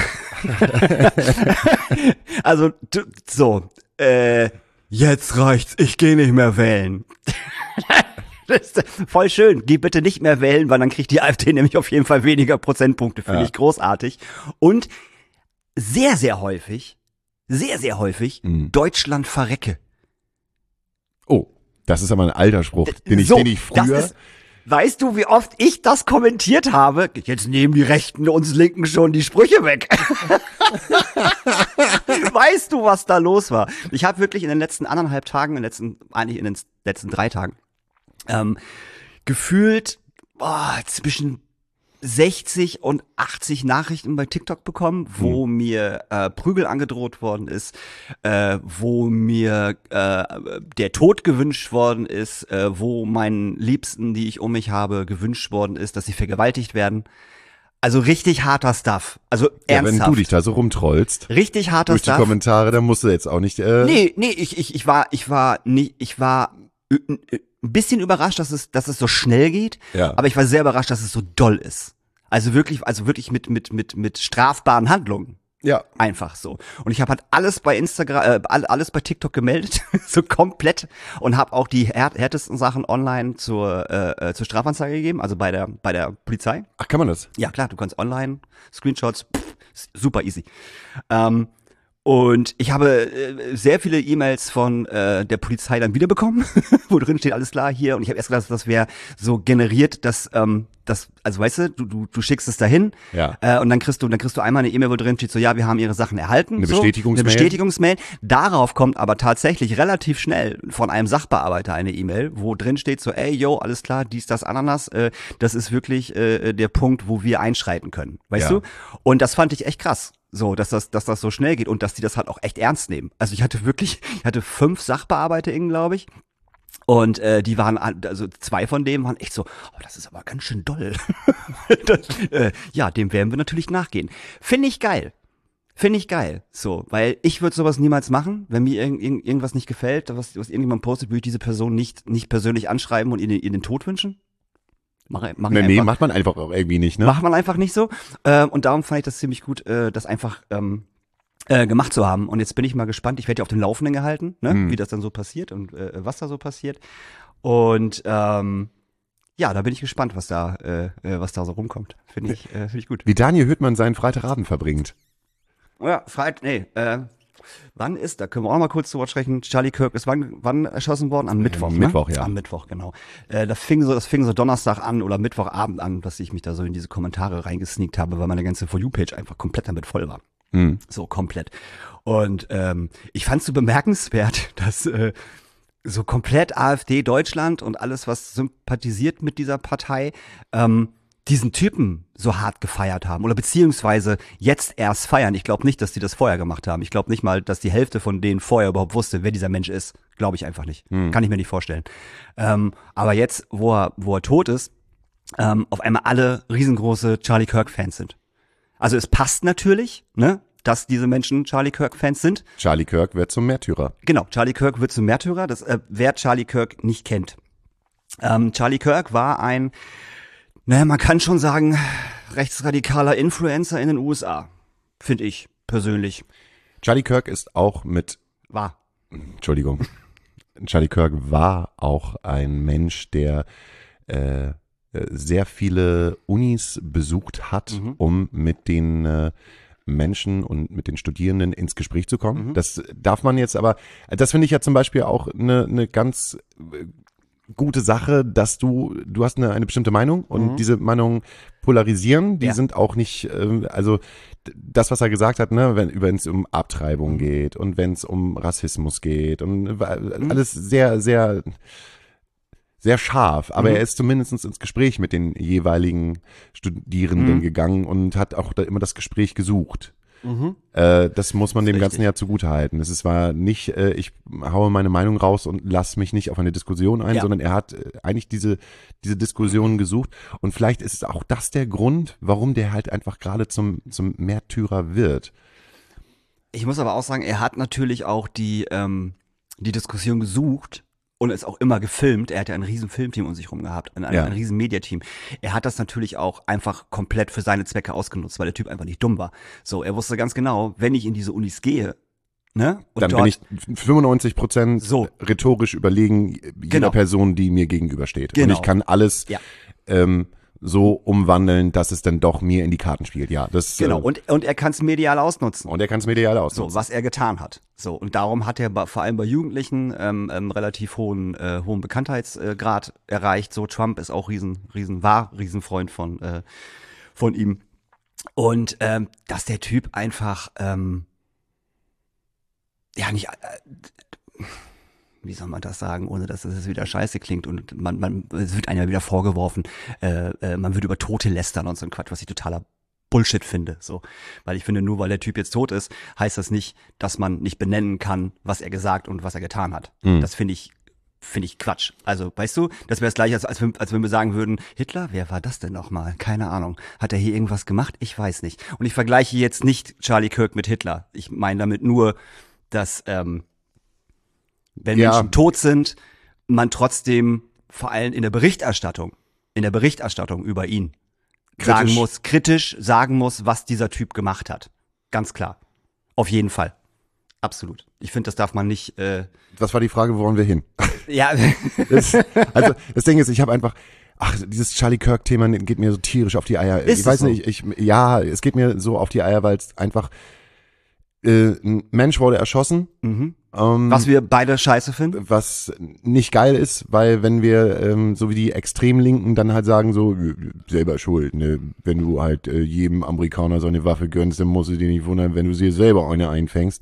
Also, jetzt reicht's, ich gehe nicht mehr wählen. Das ist voll schön. Geh bitte nicht mehr wählen, weil dann kriegt die AfD nämlich auf jeden Fall weniger Prozentpunkte. Finde ich großartig. Und sehr, sehr häufig, Deutschland verrecke. Oh, das ist aber ein alter Spruch, den ich früher... Weißt du, wie oft ich das kommentiert habe? Jetzt nehmen die Rechten uns Linken schon die Sprüche weg. Weißt du, was da los war? Ich habe wirklich in den letzten 1,5 Tagen, eigentlich in den letzten 3 Tagen, gefühlt zwischen 60 und 80 Nachrichten bei TikTok bekommen, wo mir Prügel angedroht worden ist, wo mir der Tod gewünscht worden ist, wo meinen Liebsten, die ich um mich habe, gewünscht worden ist, dass sie vergewaltigt werden. Also richtig harter Stuff. Also ernsthaft. Ja, wenn du dich da so rumtrollst. Richtig harter durch Stuff. Die Kommentare, dann musst du jetzt auch nicht... Nee, ich war ein bisschen überrascht, dass es so schnell geht, Ja. aber ich war sehr überrascht, dass es so doll ist. Also wirklich mit strafbaren Handlungen. Ja. Einfach so. Und ich habe halt alles bei Instagram, alles bei TikTok gemeldet, so komplett, und habe auch die härtesten Sachen online zur Strafanzeige gegeben, also bei der Polizei. Ach, kann man das? Ja klar, du kannst online Screenshots, super easy. Und ich habe sehr viele E-Mails von der Polizei dann wiederbekommen, wo drin steht, alles klar, hier. Und ich habe erst gedacht, das wäre so generiert, dass also weißt du schickst es dahin, ja. Und dann kriegst du einmal eine E-Mail, wo drin steht, so ja, wir haben ihre Sachen erhalten. Eine so, Bestätigungsmail. Eine Bestätigungsmail. Darauf kommt aber tatsächlich relativ schnell von einem Sachbearbeiter eine E-Mail, wo drin steht so, ey, yo, alles klar, dies, das, Ananas, das ist wirklich der Punkt, wo wir einschreiten können, weißt du? Und das fand ich echt krass. So, dass das so schnell geht und dass die das halt auch echt ernst nehmen. Also ich hatte 5 SachbearbeiterInnen, glaube ich. Und die waren, also 2 von denen waren echt so, oh, das ist aber ganz schön doll. Ja, dem werden wir natürlich nachgehen. Finde ich geil. So, weil ich würde sowas niemals machen, wenn mir irgendwas nicht gefällt, was irgendjemand postet, würde ich diese Person nicht persönlich anschreiben und ihr den Tod wünschen. Macht man einfach auch irgendwie nicht, ne? Macht man einfach nicht so. Und darum fand ich das ziemlich gut, das einfach gemacht zu haben. Und jetzt bin ich mal gespannt. Ich werde ja auf dem Laufenden gehalten, ne? Wie das dann so passiert und was da so passiert. Und ja, da bin ich gespannt, was da so rumkommt. Finde ich gut. Wie Daniel Hüttmann seinen Freitagabend verbringt. Ja, wann ist, da können wir auch noch mal kurz drüber sprechen, Charlie Kirk ist wann erschossen worden? Am Mittwoch, ne? Mittwoch, ja. Am Mittwoch, genau. Das fing so Donnerstag an oder Mittwochabend an, dass ich mich da so in diese Kommentare reingesneakt habe, weil meine ganze For You-Page einfach komplett damit voll war. So komplett. Und ich fand es so bemerkenswert, dass so komplett AfD Deutschland und alles, was sympathisiert mit dieser Partei, diesen Typen so hart gefeiert haben oder beziehungsweise jetzt erst feiern. Ich glaube nicht, dass die das vorher gemacht haben. Ich glaube nicht mal, dass die Hälfte von denen vorher überhaupt wusste, wer dieser Mensch ist. Glaube ich einfach nicht. Kann ich mir nicht vorstellen. Aber jetzt, wo er tot ist, auf einmal alle riesengroße Charlie Kirk-Fans sind. Also es passt natürlich, ne, dass diese Menschen Charlie Kirk-Fans sind. Charlie Kirk wird zum Märtyrer. Genau, Charlie Kirk wird zum Märtyrer. Das, wer Charlie Kirk nicht kennt. Charlie Kirk war ein, naja, man kann schon sagen, rechtsradikaler Influencer in den USA. Finde ich persönlich. Charlie Kirk ist auch Charlie Kirk war auch ein Mensch, der sehr viele Unis besucht hat, um mit den Menschen und mit den Studierenden ins Gespräch zu kommen. Das darf man jetzt aber, das finde ich ja zum Beispiel auch eine ganz gute Sache, dass du hast eine bestimmte Meinung und diese Meinungen polarisieren, die sind auch nicht, also das, was er gesagt hat, ne, wenn es um Abtreibung geht und wenn es um Rassismus geht und alles sehr, sehr, sehr scharf, aber er ist zumindest ins Gespräch mit den jeweiligen Studierenden gegangen und hat auch da immer das Gespräch gesucht. Das muss man dem Ganzen ja zugutehalten. Es war nicht, ich haue meine Meinung raus und lasse mich nicht auf eine Diskussion ein, sondern er hat eigentlich diese Diskussion gesucht und vielleicht ist auch das der Grund, warum der halt einfach gerade zum Märtyrer wird. Ich muss aber auch sagen, er hat natürlich auch die Diskussion gesucht und ist auch immer gefilmt. Er hat ja ein riesen Filmteam um sich rum gehabt, ein riesen Mediateam. Er hat das natürlich auch einfach komplett für seine Zwecke ausgenutzt, weil der Typ einfach nicht dumm war. So, er wusste ganz genau, wenn ich in diese Unis gehe, ne? Und dann bin ich 95% rhetorisch überlegen jeder Person, die mir gegenübersteht. Genau. Und ich kann alles so umwandeln, dass es dann doch mir in die Karten spielt. Ja, das genau. Und er kann es medial ausnutzen. So, was er getan hat. So, und darum hat er vor allem bei Jugendlichen relativ hohen Bekanntheitsgrad erreicht. So, Trump ist auch Riesenfreund von ihm. Und dass der Typ einfach wie soll man das sagen, ohne dass es wieder scheiße klingt und es wird einem ja wieder vorgeworfen, man würde über Tote lästern und so ein Quatsch, was ich totaler Bullshit finde, so. Weil ich finde, nur weil der Typ jetzt tot ist, heißt das nicht, dass man nicht benennen kann, was er gesagt und was er getan hat. Das finde ich Quatsch. Also, weißt du, das wäre das gleiche, als wenn wir sagen würden, Hitler, wer war das denn nochmal? Keine Ahnung. Hat er hier irgendwas gemacht? Ich weiß nicht. Und ich vergleiche jetzt nicht Charlie Kirk mit Hitler. Ich meine damit nur, dass, wenn Menschen tot sind, man trotzdem vor allem in der Berichterstattung über ihn kritisch sagen muss, was dieser Typ gemacht hat. Ganz klar. Auf jeden Fall. Absolut. Ich finde, das darf man nicht. Was war die Frage, wo wollen wir hin? Ja. Also das Ding ist, ich habe einfach, dieses Charlie Kirk-Thema geht mir so tierisch auf die Eier. Ist ich weiß so? nicht, es geht mir so auf die Eier, weil es einfach ein Mensch wurde erschossen. Was wir beide scheiße finden. Was nicht geil ist, weil wenn wir so wie die Extremlinken dann halt sagen so, selber schuld, ne? Wenn du halt jedem Amerikaner so eine Waffe gönnst, dann musst du dir nicht wundern, wenn du dir selber eine einfängst.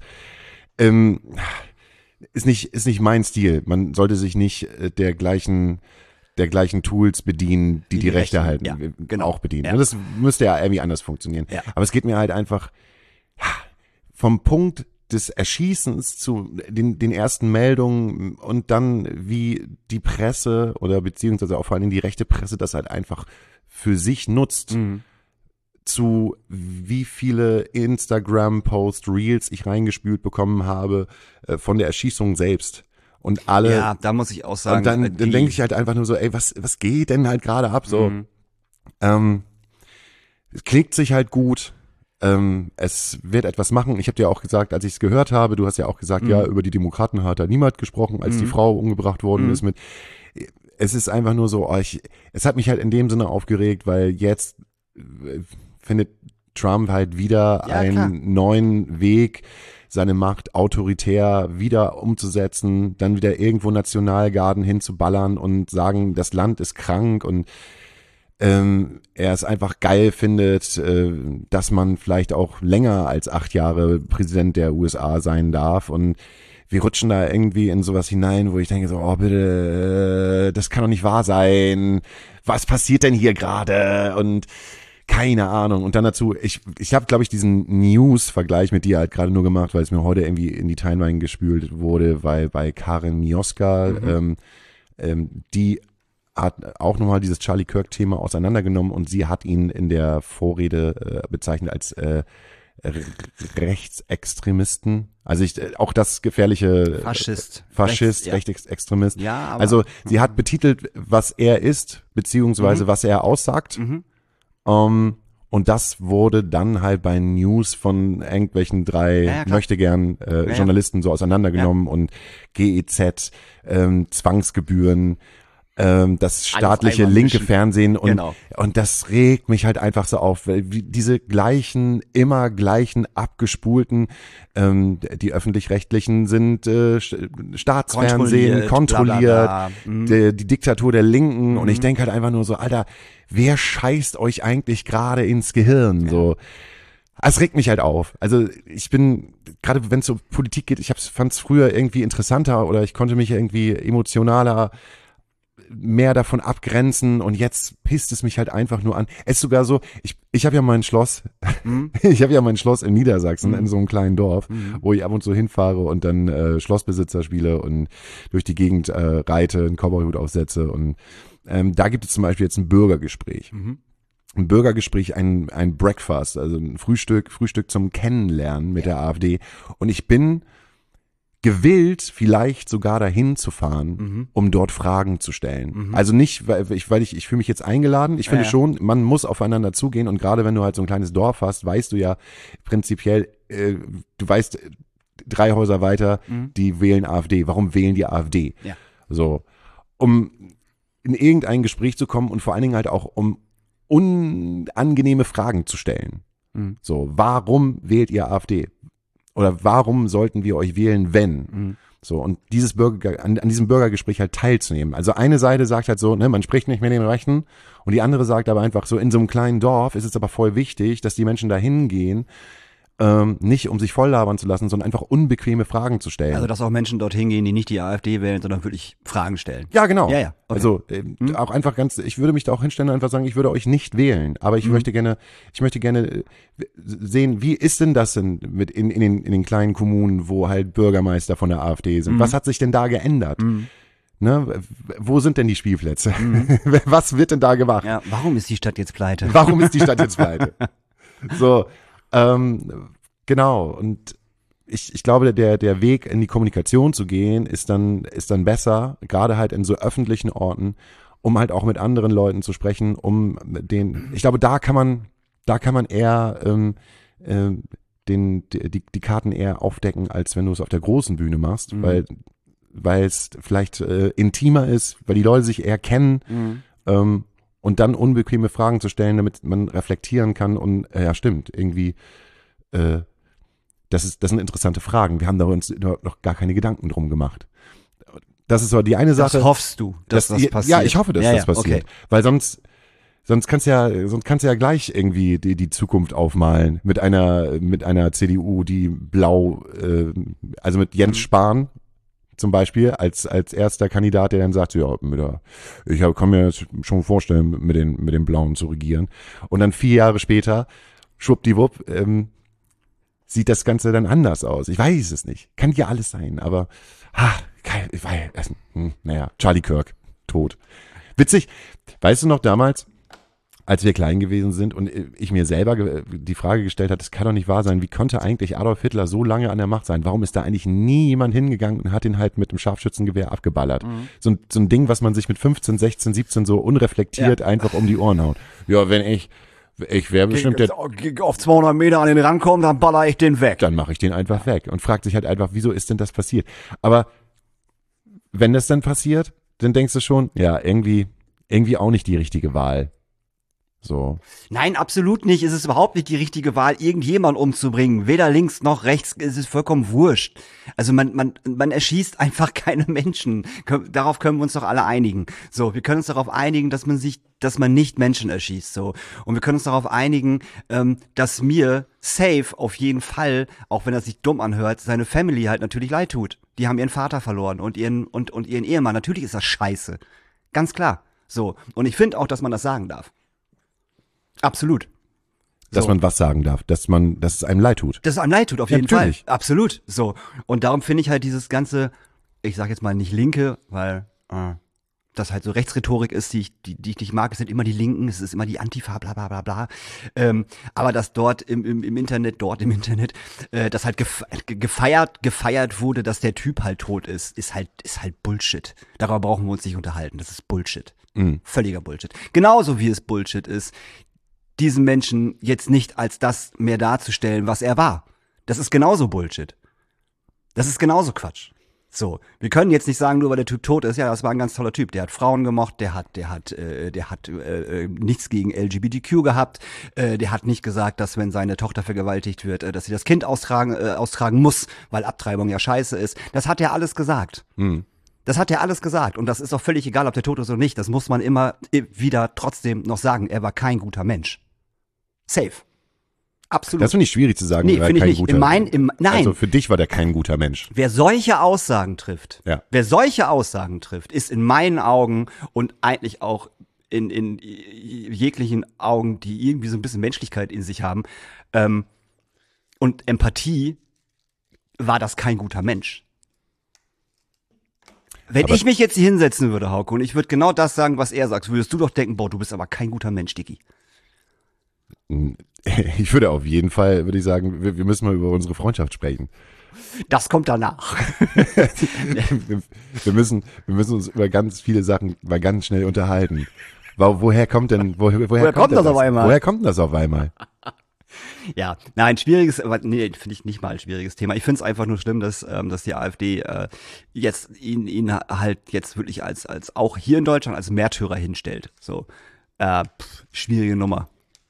Ist nicht mein Stil. Man sollte sich nicht der gleichen Tools bedienen, die Rechte halten, auch bedienen. Ja. Das müsste ja irgendwie anders funktionieren. Ja. Aber es geht mir halt einfach vom Punkt des Erschießens zu den ersten Meldungen und dann wie die Presse oder beziehungsweise auch vor allen Dingen die rechte Presse das halt einfach für sich nutzt, zu wie viele Instagram-Posts, Reels ich reingespült bekommen habe von der Erschießung selbst. Und alle. Ja, da muss ich auch sagen. Und dann denke ich halt einfach nur so, ey, was geht denn halt gerade ab? So, es klickt sich halt gut. Es wird etwas machen. Ich habe dir auch gesagt, als ich es gehört habe, du hast ja auch gesagt, ja, über die Demokraten hat da niemand gesprochen, als die Frau umgebracht worden ist mit. Es ist einfach nur so, es hat mich halt in dem Sinne aufgeregt, weil jetzt findet Trump halt wieder einen neuen Weg, seine Macht autoritär wieder umzusetzen, dann wieder irgendwo Nationalgarden hinzuballern und sagen, das Land ist krank und er es einfach geil findet, dass man vielleicht auch länger als 8 Jahre Präsident der USA sein darf und wir rutschen da irgendwie in sowas hinein, wo ich denke so, oh bitte, das kann doch nicht wahr sein, was passiert denn hier gerade und keine Ahnung. Und dann dazu, ich habe, glaube ich, diesen News-Vergleich mit dir halt gerade nur gemacht, weil es mir heute irgendwie in die Timeline gespült wurde, weil bei Karin Mioska, die hat auch nochmal dieses Charlie Kirk-Thema auseinandergenommen und sie hat ihn in der Vorrede bezeichnet als Rechtsextremisten. Also auch das gefährliche Faschist, Rechtsextremist. Ja, aber, also sie hat betitelt, was er ist, beziehungsweise was er aussagt. Und das wurde dann halt bei News von irgendwelchen 3 möchtegern Journalisten so auseinandergenommen und GEZ, Zwangsgebühren, das staatliche einmal linke mischen. Fernsehen Genau. und das regt mich halt einfach so auf, weil diese immer gleichen abgespulten, die öffentlich-rechtlichen sind Staatsfernsehen, kontrolliert, bla, bla, bla. die Diktatur der Linken und ich denke halt einfach nur so, Alter, wer scheißt euch eigentlich gerade ins Gehirn, so. Es regt mich halt auf. Also ich bin, gerade wenn es um Politik geht, fand es früher irgendwie interessanter oder ich konnte mich irgendwie emotionaler mehr davon abgrenzen und jetzt pisst es mich halt einfach nur an. Es ist sogar so, ich habe ja mein Schloss, ich habe ja mein Schloss in Niedersachsen in so einem kleinen Dorf, wo ich ab und zu hinfahre und dann Schlossbesitzer spiele und durch die Gegend reite, einen Cowboyhut aufsetze und da gibt es zum Beispiel jetzt ein Bürgergespräch. Ein Bürgergespräch, ein Breakfast, also ein Frühstück zum Kennenlernen mit der AfD und ich bin gewillt, vielleicht sogar dahin zu fahren, um dort Fragen zu stellen. Also nicht, weil ich fühle mich jetzt eingeladen. Ich finde schon, man muss aufeinander zugehen und gerade wenn du halt so ein kleines Dorf hast, weißt du ja prinzipiell, du weißt 3 Häuser weiter, die wählen AfD. Warum wählen die AfD? Ja. So, um in irgendein Gespräch zu kommen und vor allen Dingen halt auch um unangenehme Fragen zu stellen. So, warum wählt ihr AfD? Oder warum sollten wir euch wählen, wenn? So, und an diesem Bürgergespräch halt teilzunehmen. Also eine Seite sagt halt so, ne, man spricht nicht mit den Rechten und die andere sagt aber einfach so, in so einem kleinen Dorf ist es aber voll wichtig, dass die Menschen da hingehen, nicht um sich voll labern zu lassen, sondern einfach unbequeme Fragen zu stellen. Also, dass auch Menschen dorthin gehen, die nicht die AfD wählen, sondern wirklich Fragen stellen. Ja, genau. Ja. Okay. Also auch einfach ich würde mich da auch hinstellen und einfach sagen, ich würde euch nicht wählen, aber ich möchte gerne sehen, wie ist denn das denn in den kleinen Kommunen, wo halt Bürgermeister von der AfD sind? Was hat sich denn da geändert? Ne? Wo sind denn die Spielplätze? Was wird denn da gemacht? Ja, warum ist die Stadt jetzt pleite? Warum ist die Stadt jetzt pleite? So, genau. Und ich glaube, der Weg in die Kommunikation zu gehen, ist dann besser, gerade halt in so öffentlichen Orten, um halt auch mit anderen Leuten zu sprechen, ich glaube, da kann man eher die Karten eher aufdecken, als wenn du es auf der großen Bühne machst, weil es vielleicht intimer ist, weil die Leute sich eher kennen, und dann unbequeme Fragen zu stellen, damit man reflektieren kann und ja, stimmt, irgendwie das sind interessante Fragen. Wir haben da uns noch gar keine Gedanken drum gemacht. Das ist so die eine Sache. Das hoffst du, dass das passiert? Ja, ich hoffe, dass das passiert. Okay. Weil sonst kannst du ja gleich irgendwie die Zukunft aufmalen mit einer CDU, die blau, also mit Jens Spahn zum Beispiel als erster Kandidat, der dann sagt, ja, ich kann mir jetzt schon vorstellen, mit den Blauen zu regieren. Und dann 4 Jahre später, schwuppdiwupp, sieht das Ganze dann anders aus. Ich weiß es nicht. Kann ja alles sein, aber naja, Charlie Kirk, tot. Witzig, weißt du noch damals, als wir klein gewesen sind und ich mir selber die Frage gestellt habe, das kann doch nicht wahr sein, wie konnte eigentlich Adolf Hitler so lange an der Macht sein? Warum ist da eigentlich nie jemand hingegangen und hat ihn halt mit einem Scharfschützengewehr abgeballert? So ein Ding, was man sich mit 15, 16, 17 so unreflektiert einfach um die Ohren haut. Ja, wenn ich wäre bestimmt auf 200 Meter an den rankommen, dann baller ich den weg. Dann mache ich den einfach weg und fragt sich halt einfach, wieso ist denn das passiert? Aber wenn das dann passiert, dann denkst du schon, ja, irgendwie auch nicht die richtige Wahl. So. Nein, absolut nicht. Es ist überhaupt nicht die richtige Wahl, irgendjemanden umzubringen. Weder links noch rechts. Es ist vollkommen wurscht. Also man erschießt einfach keine Menschen. Darauf können wir uns doch alle einigen. So, wir können uns darauf einigen, dass man nicht Menschen erschießt. So. Und wir können uns darauf einigen, dass mir safe auf jeden Fall, auch wenn das sich dumm anhört, seine Family halt natürlich leid tut. Die haben ihren Vater verloren und ihren Ehemann. Natürlich ist das scheiße. Ganz klar. So. Und ich finde auch, dass man das sagen darf. Absolut. Dass man was sagen darf, dass es einem leid tut. Dass es einem leid tut, auf jeden natürlich. Fall. Absolut. So. Und darum finde ich halt dieses ganze, ich sag jetzt mal nicht Linke, weil das halt so Rechtsrhetorik ist, die ich nicht mag. Es sind immer die Linken, es ist immer die Antifa, bla bla bla bla. Aber dass dort im Internet, das halt gefeiert wurde, dass der Typ halt tot ist halt Bullshit. Darüber brauchen wir uns nicht unterhalten. Das ist Bullshit. Völliger Bullshit. Genauso wie es Bullshit ist, diesen Menschen jetzt nicht als das mehr darzustellen, was er war. Das ist genauso Bullshit. Das ist genauso Quatsch. So, wir können jetzt nicht sagen, nur weil der Typ tot ist, ja, das war ein ganz toller Typ. Der hat Frauen gemocht, der hat nichts gegen LGBTQ gehabt, der hat nicht gesagt, dass wenn seine Tochter vergewaltigt wird, dass sie das Kind austragen muss, weil Abtreibung ja scheiße ist. Das hat er alles gesagt. Das hat er alles gesagt. Und das ist auch völlig egal, ob der tot ist oder nicht. Das muss man immer wieder trotzdem noch sagen. Er war kein guter Mensch. Safe. Absolut. Das finde ich schwierig zu sagen. Nee, finde ich nicht. Nein. Also für dich war der kein guter Mensch. Wer solche Aussagen trifft, ist in meinen Augen und eigentlich auch in jeglichen Augen, die irgendwie so ein bisschen Menschlichkeit in sich haben, und Empathie, war das kein guter Mensch. Wenn ich mich jetzt hier hinsetzen würde, Hauke, und ich würde genau das sagen, was er sagt, würdest du doch denken, boah, du bist aber kein guter Mensch, Diggi. Ich würde auf jeden Fall, würde ich sagen, wir müssen mal über unsere Freundschaft sprechen. Das kommt danach. wir müssen uns über ganz viele Sachen mal ganz schnell unterhalten. Woher kommt das auf einmal? Woher kommt denn das auf einmal? Ja, nein, finde ich nicht mal ein schwieriges Thema. Ich finde es einfach nur schlimm, dass die AfD jetzt ihn halt jetzt wirklich als auch hier in Deutschland als Märtyrer hinstellt. So, schwierige Nummer.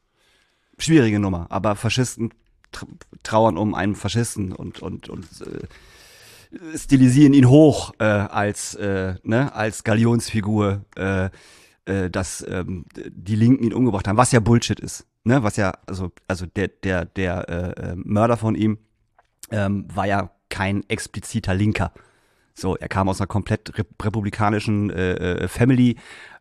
Aber Faschisten trauern um einen Faschisten und stilisieren ihn hoch als Galionsfigur, dass die Linken ihn umgebracht haben, was ja Bullshit ist. Ne, was ja, also der Mörder von ihm war ja kein expliziter Linker. So, er kam aus einer komplett republikanischen Family.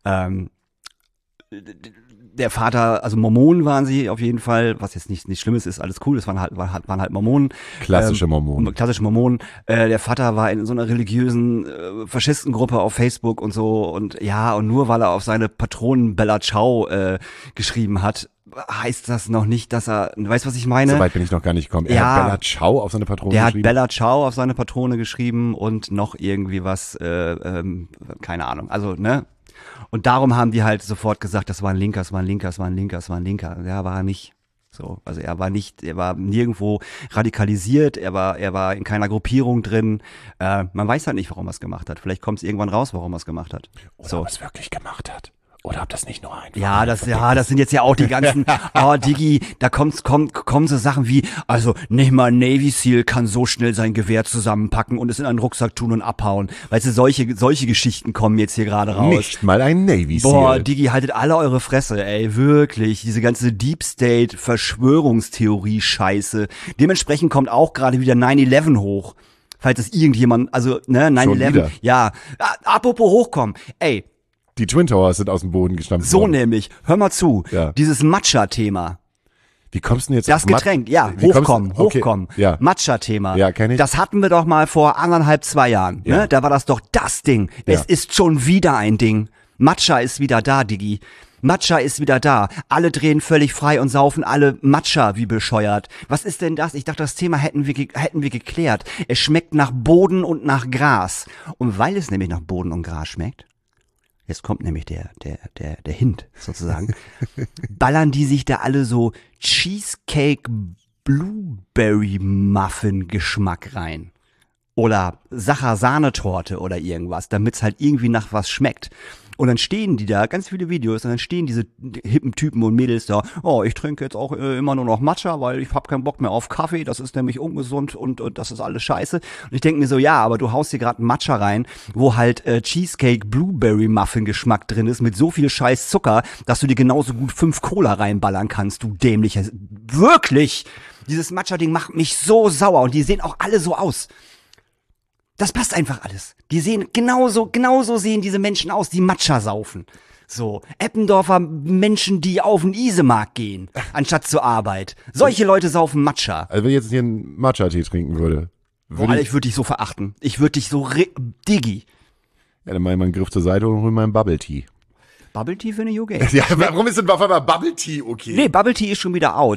Der Vater, also Mormonen waren sie auf jeden Fall, was jetzt nicht Schlimmes ist, alles cool, es waren halt Mormonen. Klassische Mormonen. Der Vater war in so einer religiösen Faschistengruppe auf Facebook und so und nur weil er auf seine Patronen Bella Ciao geschrieben hat, heißt das noch nicht, dass er, weißt du, was ich meine? So weit bin ich noch gar nicht gekommen. Er hat Bella Ciao auf seine Patrone geschrieben? Der hat Bella Ciao auf seine Patrone geschrieben und noch irgendwie was, keine Ahnung, also, ne? Und darum haben die halt sofort gesagt, das war ein Linker. Ja, war er nicht. So, also er war nirgendwo radikalisiert, er war in keiner Gruppierung drin. Man weiß halt nicht, warum er es gemacht hat. Vielleicht kommt es irgendwann raus, warum er es gemacht hat. Oder ob er es wirklich gemacht hat. Oder ob das nicht nur einfach. Das sind jetzt ja auch die ganzen, Diggi, da kommen so Sachen wie, also nicht mal ein Navy Seal kann so schnell sein Gewehr zusammenpacken und es in einen Rucksack tun und abhauen. Weißt du, solche Geschichten kommen jetzt hier gerade raus. Nicht mal ein Navy Seal. Boah, Diggi, haltet alle eure Fresse, ey, wirklich. Diese ganze Deep State Verschwörungstheorie Scheiße. Dementsprechend kommt auch gerade wieder 9/11 hoch. Falls es irgendjemand, also, ne, 9/11. Ja, apropos hochkommen, ey. Die Twin Towers sind aus dem Boden gestampft worden. So nämlich, hör mal zu, dieses Matcha-Thema. Wie kommst du denn jetzt auf Getränk, hochkommen. Ja. Matcha-Thema. Ja, kenn ich. Das hatten wir doch mal vor 2 Jahren. Ja. Ne? Da war das doch das Ding. Ja. Es ist schon wieder ein Ding. Matcha ist wieder da, Diggi. Matcha ist wieder da. Alle drehen völlig frei und saufen alle Matcha wie bescheuert. Was ist denn das? Ich dachte, das Thema hätten wir geklärt. Es schmeckt nach Boden und nach Gras. Und weil es nämlich nach Boden und Gras schmeckt, jetzt kommt nämlich der Hint sozusagen, ballern die sich da alle so Cheesecake Blueberry Muffin Geschmack rein. Oder Sacher-Sahnetorte oder irgendwas, damit's halt irgendwie nach was schmeckt. Und dann stehen die da, ganz viele Videos, und dann stehen diese hippen Typen und Mädels da, ich trinke jetzt auch immer nur noch Matcha, weil ich hab keinen Bock mehr auf Kaffee, das ist nämlich ungesund und das ist alles scheiße. Und ich denke mir so, ja, aber du haust hier gerade einen Matcha rein, wo halt Cheesecake Blueberry Muffin Geschmack drin ist, mit so viel scheiß Zucker, dass du dir genauso gut 5 Cola reinballern kannst, du dämlicher. Wirklich! Dieses Matcha-Ding macht mich so sauer und die sehen auch alle so aus. Das passt einfach alles. Die sehen genauso sehen diese Menschen aus, die Matcha saufen. So, Eppendorfer Menschen, die auf den Isemarkt gehen, anstatt zur Arbeit. Solche Leute saufen Matcha. Also wenn ich jetzt hier einen Matcha-Tee trinken würde. Ich würde dich so verachten. Ich würde dich so Diggi. Ja, dann mach ich mal einen Griff zur Seite und hol meinen Bubble Tea. Bubble Tea finde ich okay. Ja, warum ist denn auf einmal Bubble Tea okay? Nee, Bubble Tea ist schon wieder out.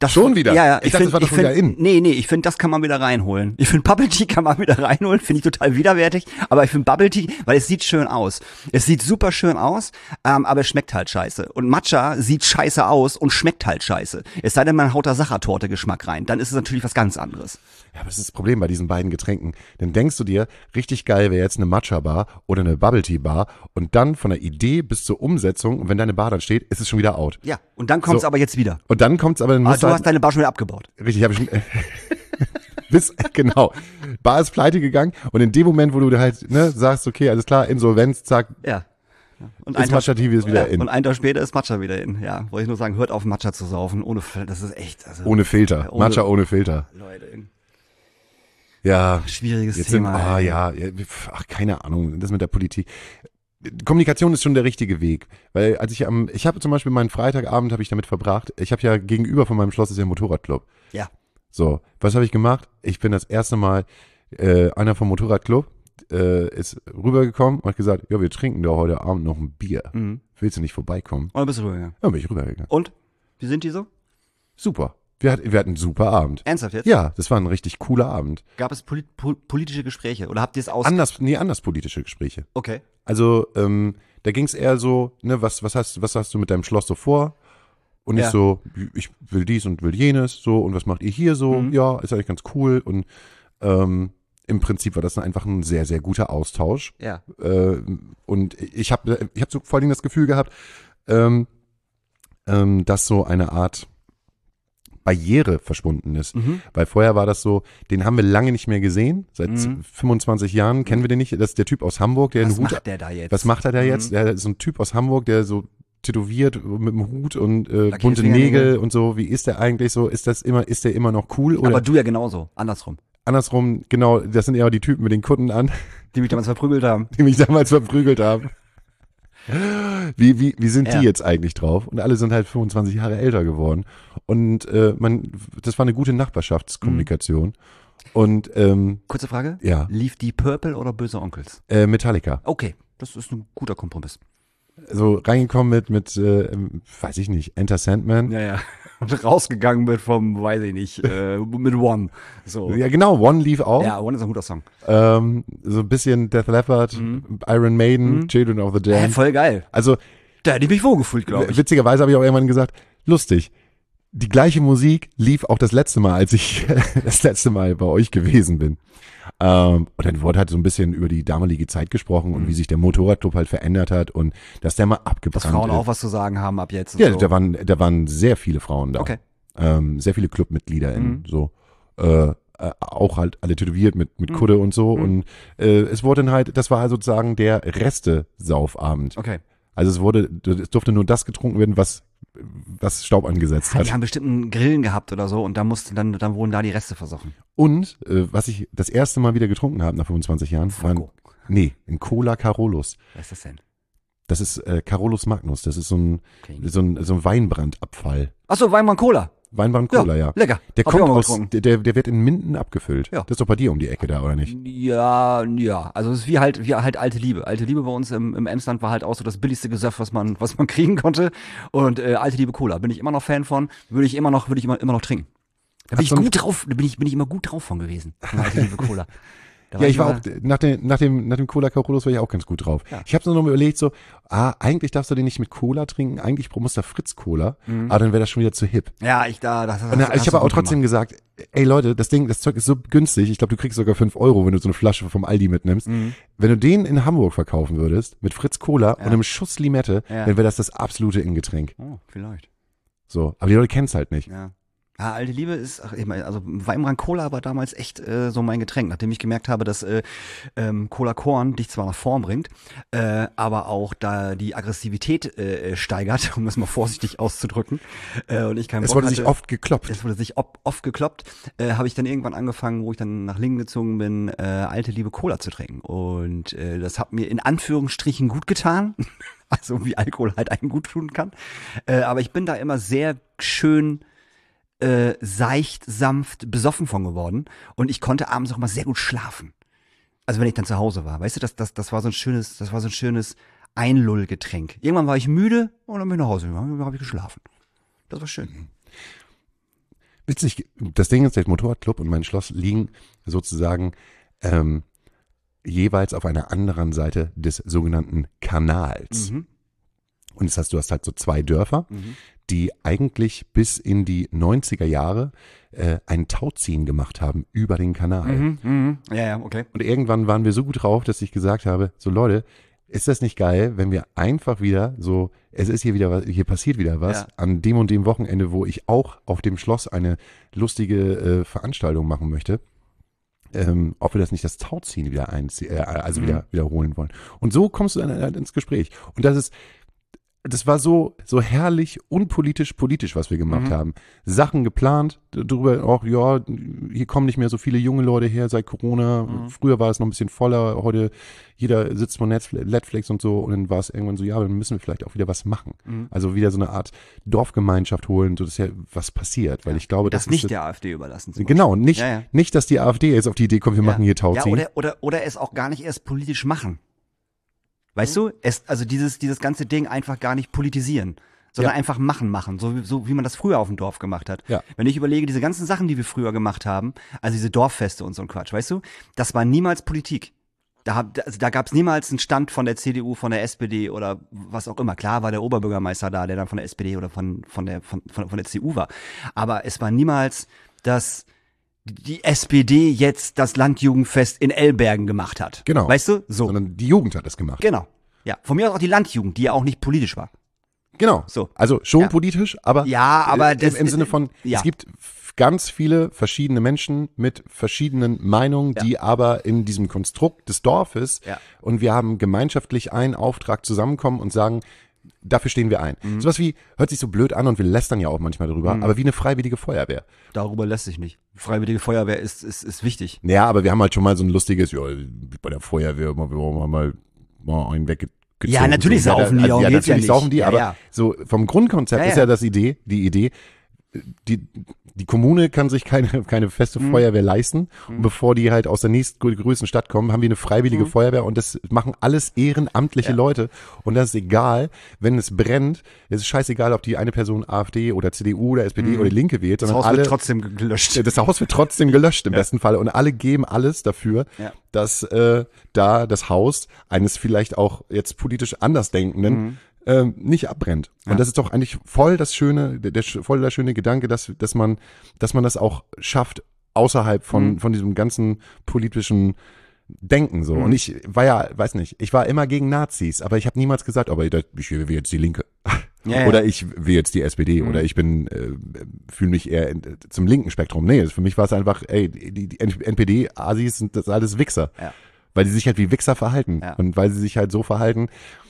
Schon wieder? Ja, ja. Ich dachte, das war doch wieder in. Nee, ich finde, das kann man wieder reinholen. Ich finde, Bubble Tea kann man wieder reinholen, finde ich total widerwärtig. Aber ich finde Bubble Tea, weil es sieht schön aus. Es sieht super schön aus, aber es schmeckt halt scheiße. Und Matcha sieht scheiße aus und schmeckt halt scheiße. Es sei denn, man haut da Sachertorte-Geschmack rein. Dann ist es natürlich was ganz anderes. Ja, aber das ist das Problem bei diesen beiden Getränken. Dann denkst du dir, richtig geil wäre jetzt eine Matcha-Bar oder eine Bubble-Tea-Bar und dann von der Idee bis zur Umsetzung, und wenn deine Bar dann steht, ist es schon wieder out. Ja, und dann kommt's So. aber jetzt wieder. Und dann kommt's aber... Aber du hast deine Bar schon wieder abgebaut. Richtig, habe ich schon... genau. Bar ist pleite gegangen und in dem Moment, wo du halt sagst, okay, alles klar, Insolvenz, zack, Ja. Und ist Matcha TV ist wieder in. Und einen Tag später ist Matcha wieder in. Ja, wollte ich nur sagen, hört auf Matcha zu saufen. Das ist echt. Also, ohne Filter. Matcha ohne Filter. Leute, Ja. schwieriges Jetzt Thema. ach, keine Ahnung, das mit der Politik. Kommunikation ist schon der richtige Weg, weil ich habe zum Beispiel meinen Freitagabend habe ich damit verbracht. Ich habe ja gegenüber von meinem Schloss ist ja ein Motorradclub. Ja. So, was habe ich gemacht? Ich bin das erste Mal einer vom Motorradclub ist rübergekommen und hat gesagt, ja, wir trinken da heute Abend noch ein Bier. Mhm. Willst du nicht vorbeikommen? Oder bist du rübergegangen? Ja, bin ich rübergegangen. Und? Wie sind die so? Super. Wir hatten einen super Abend. Ernsthaft jetzt? Ja, das war ein richtig cooler Abend. Gab es politische Gespräche? Oder habt ihr es Anders politische Gespräche. Okay. Also, da ging es eher so, was hast du mit deinem Schloss so vor? Und Ja. ich so, ich will dies und will jenes, so, und was macht ihr hier so? Mhm. Ja, ist eigentlich ganz cool. Und im Prinzip war das einfach ein sehr, sehr guter Austausch. Ja. Und ich hab so vor allem das Gefühl gehabt, dass so eine Art Barriere verschwunden ist. Mhm. Weil vorher war das so, den haben wir lange nicht mehr gesehen. Seit 25 Jahren kennen wir den nicht. Das ist der Typ aus Hamburg, der Was einen Hut. macht der da jetzt? Was macht er da jetzt? Der ist so ein Typ aus Hamburg, der so tätowiert mit dem Hut und bunte Fingernägel. Nägel und so. Wie ist der eigentlich so? Ist der immer noch cool? Oder Aber du ja genauso. Andersrum. andersrum, genau, das sind eher die Typen mit den Kutten an, Die mich damals verprügelt haben. die mich damals verprügelt haben. Wie sind Ja. die jetzt eigentlich drauf? Und alle sind halt 25 Jahre älter geworden. Und das war eine gute Nachbarschaftskommunikation. Und Kurze Frage. ja, Lief die Purple oder Böse Onkels? Metallica. Okay. Das ist ein guter Kompromiss. So reingekommen mit weiß ich nicht, Enter Sandman. Ja. Und rausgegangen wird vom, weiß ich nicht, mit One. So. Ja, genau, One lief auch. Ja, One ist ein guter Song. So ein bisschen Death Leppard, Iron Maiden, Children of the Damned. Voll geil. Also Da hätte ich mich wohlgefühlt, glaube ich. witzigerweise habe ich auch irgendwann gesagt, lustig, die gleiche Musik lief auch das letzte Mal, als ich das letzte Mal bei euch gewesen bin. Und dann wurde halt so ein bisschen über die damalige Zeit gesprochen und wie sich der Motorradclub halt verändert hat und dass der mal abgebrannt Dass Frauen ist. auch was zu sagen haben ab jetzt. und Ja, so. da waren sehr viele Frauen da. Okay. Sehr viele ClubmitgliederInnen, so. Auch halt alle tätowiert mit Kudde und so. Und es wurde dann halt, das war sozusagen der Reste-Saufabend. Okay. Also es durfte nur das getrunken werden, was Staub angesetzt hat. Die haben bestimmt einen Grillen gehabt oder so und dann wurden da die Reste versoffen. Und was ich das erste Mal wieder getrunken habe nach 25 Jahren, waren ein Cola Carolus. Was ist das denn? Das ist Carolus Magnus. Das ist so ein Weinbrandabfall. Achso, Weinmann Cola. Weinbrand-Cola, ja. Lecker. Der Hab ich kommt auch mal aus, getrunken. der wird in Minden abgefüllt. Ja. Das ist doch bei dir um die Ecke da, oder nicht? Ja. Also es ist wie halt alte Liebe. Alte Liebe bei uns im Emsland war halt auch so das billigste Gesöff, was man kriegen konnte. Und alte Liebe Cola bin ich immer noch Fan von, würde ich immer noch trinken. Da bin ich gut drauf, bin ich immer gut drauf von gewesen. Von alte Liebe Cola. Da Ja, ich war auch, nach dem Cola Carolus war ich auch ganz gut drauf. Ja. Ich habe noch mal überlegt, so, eigentlich darfst du den nicht mit Cola trinken, eigentlich muss da Fritz Cola, aber dann wäre das schon wieder zu hip. Ja, Ich habe aber auch trotzdem gesagt, ey Leute, das Zeug ist so günstig, ich glaube, du kriegst sogar 5 €, wenn du so eine Flasche vom Aldi mitnimmst. Wenn du den in Hamburg verkaufen würdest, mit Fritz Cola und einem Schuss Limette, dann wäre das absolute Ingetränk. Oh, vielleicht. So, aber die Leute kennen es halt nicht. Ja. Ja, alte Liebe ist, also Weinbrand Cola war damals echt so mein Getränk, nachdem ich gemerkt habe, dass Cola Korn dich zwar nach Form bringt, aber auch da die Aggressivität steigert, um das mal vorsichtig auszudrücken. Und ich keinen Es Bock wurde hatte. sich oft geklopft. Es wurde sich oft gekloppt. Habe ich dann irgendwann angefangen, wo ich dann nach Lingen gezogen bin, alte Liebe Cola zu trinken. Und das hat mir in Anführungsstrichen gut getan. Also wie Alkohol halt einen gut tun kann. Aber ich bin da immer sehr schön seicht, sanft, besoffen von geworden. Und ich konnte abends auch mal sehr gut schlafen. Also wenn ich dann zu Hause war. Weißt du, das war so ein schönes Einlullgetränk. Irgendwann war ich müde und dann bin ich nach Hause gegangen und habe ich geschlafen. Das war schön. witzig, das Ding ist, der Motorradclub und mein Schloss liegen sozusagen jeweils auf einer anderen Seite des sogenannten Kanals. Mhm. Und du hast halt so zwei Dörfer, die eigentlich bis in die 90er Jahre ein Tauziehen gemacht haben über den Kanal. Ja, okay. Und irgendwann waren wir so gut drauf, dass ich gesagt habe, so Leute, ist das nicht geil, wenn wir einfach wieder so, es ist hier wieder was, hier passiert wieder was, an dem und dem Wochenende, wo ich auch auf dem Schloss eine lustige Veranstaltung machen möchte, ob wir das nicht das Tauziehen wieder wiederholen wollen. Und so kommst du dann halt ins Gespräch. Und das war so herrlich unpolitisch, politisch, was wir gemacht haben. Sachen geplant, darüber auch, ja, hier kommen nicht mehr so viele junge Leute her seit Corona. Früher war es noch ein bisschen voller, heute jeder sitzt vor Netflix und so und dann war es irgendwann so, ja, dann müssen wir vielleicht auch wieder was machen. Also wieder so eine Art Dorfgemeinschaft holen, so dass ja was passiert, weil ich glaube, das nicht der AfD überlassen. Genau, nicht, dass die AfD jetzt auf die Idee kommt, wir machen hier Tauziehen. Ja, oder es auch gar nicht erst politisch machen. Weißt du, also dieses ganze Ding einfach gar nicht politisieren, sondern einfach machen, so wie man das früher auf dem Dorf gemacht hat. Ja. Wenn ich überlege, diese ganzen Sachen, die wir früher gemacht haben, also diese Dorffeste und so ein Quatsch, weißt du, das war niemals Politik. Da gab es niemals einen Stand von der CDU, von der SPD oder was auch immer. Klar war der Oberbürgermeister da, der dann von der SPD oder von der CDU war. Aber es war niemals, dass die SPD jetzt das Landjugendfest in Elbergen gemacht hat. Genau. Weißt du? So. Sondern die Jugend hat das gemacht. Genau. Ja. Von mir aus auch die Landjugend, die ja auch nicht politisch war. Genau. So. Also schon politisch, aber, im Sinne von, es gibt ganz viele verschiedene Menschen mit verschiedenen Meinungen, die aber in diesem Konstrukt des Dorfes und wir haben gemeinschaftlich einen Auftrag zusammenkommen und sagen, dafür stehen wir ein. Sowas wie, hört sich so blöd an und wir lästern ja auch manchmal drüber, aber wie eine freiwillige Feuerwehr. Darüber lässt sich nicht. Freiwillige Feuerwehr ist wichtig. Ja, aber wir haben halt schon mal so ein lustiges, ja, bei der Feuerwehr, wir haben mal einen weggezogen. Ja, natürlich saufen die auch. Natürlich saufen die, aber so vom Grundkonzept ist ja die Idee, die Kommune kann sich keine feste Feuerwehr leisten. Und bevor die halt aus der nächstgrößten Stadt kommen, haben wir eine freiwillige Feuerwehr und das machen alles ehrenamtliche Leute. Und das ist egal, wenn es brennt, es ist scheißegal, ob die eine Person AfD oder CDU oder SPD oder Linke wählt. Das Haus wird trotzdem gelöscht. Das Haus wird trotzdem gelöscht im besten Fall. Und alle geben alles dafür, dass da das Haus eines vielleicht auch jetzt politisch Andersdenkenden nicht abbrennt. Und das ist doch eigentlich voll das schöne, voll der schöne Gedanke, dass man das auch schafft, außerhalb von diesem ganzen politischen Denken so. Und ich war ich war immer gegen Nazis, aber ich habe niemals gesagt, aber ich will jetzt die Linke. Oder ich will jetzt die SPD oder ich fühle mich eher zum linken Spektrum. Nee, für mich war es einfach, die NPD-Asis sind das alles Wichser. Ja. Weil die sich halt wie Wichser verhalten. Ja. Und weil sie sich halt so verhalten,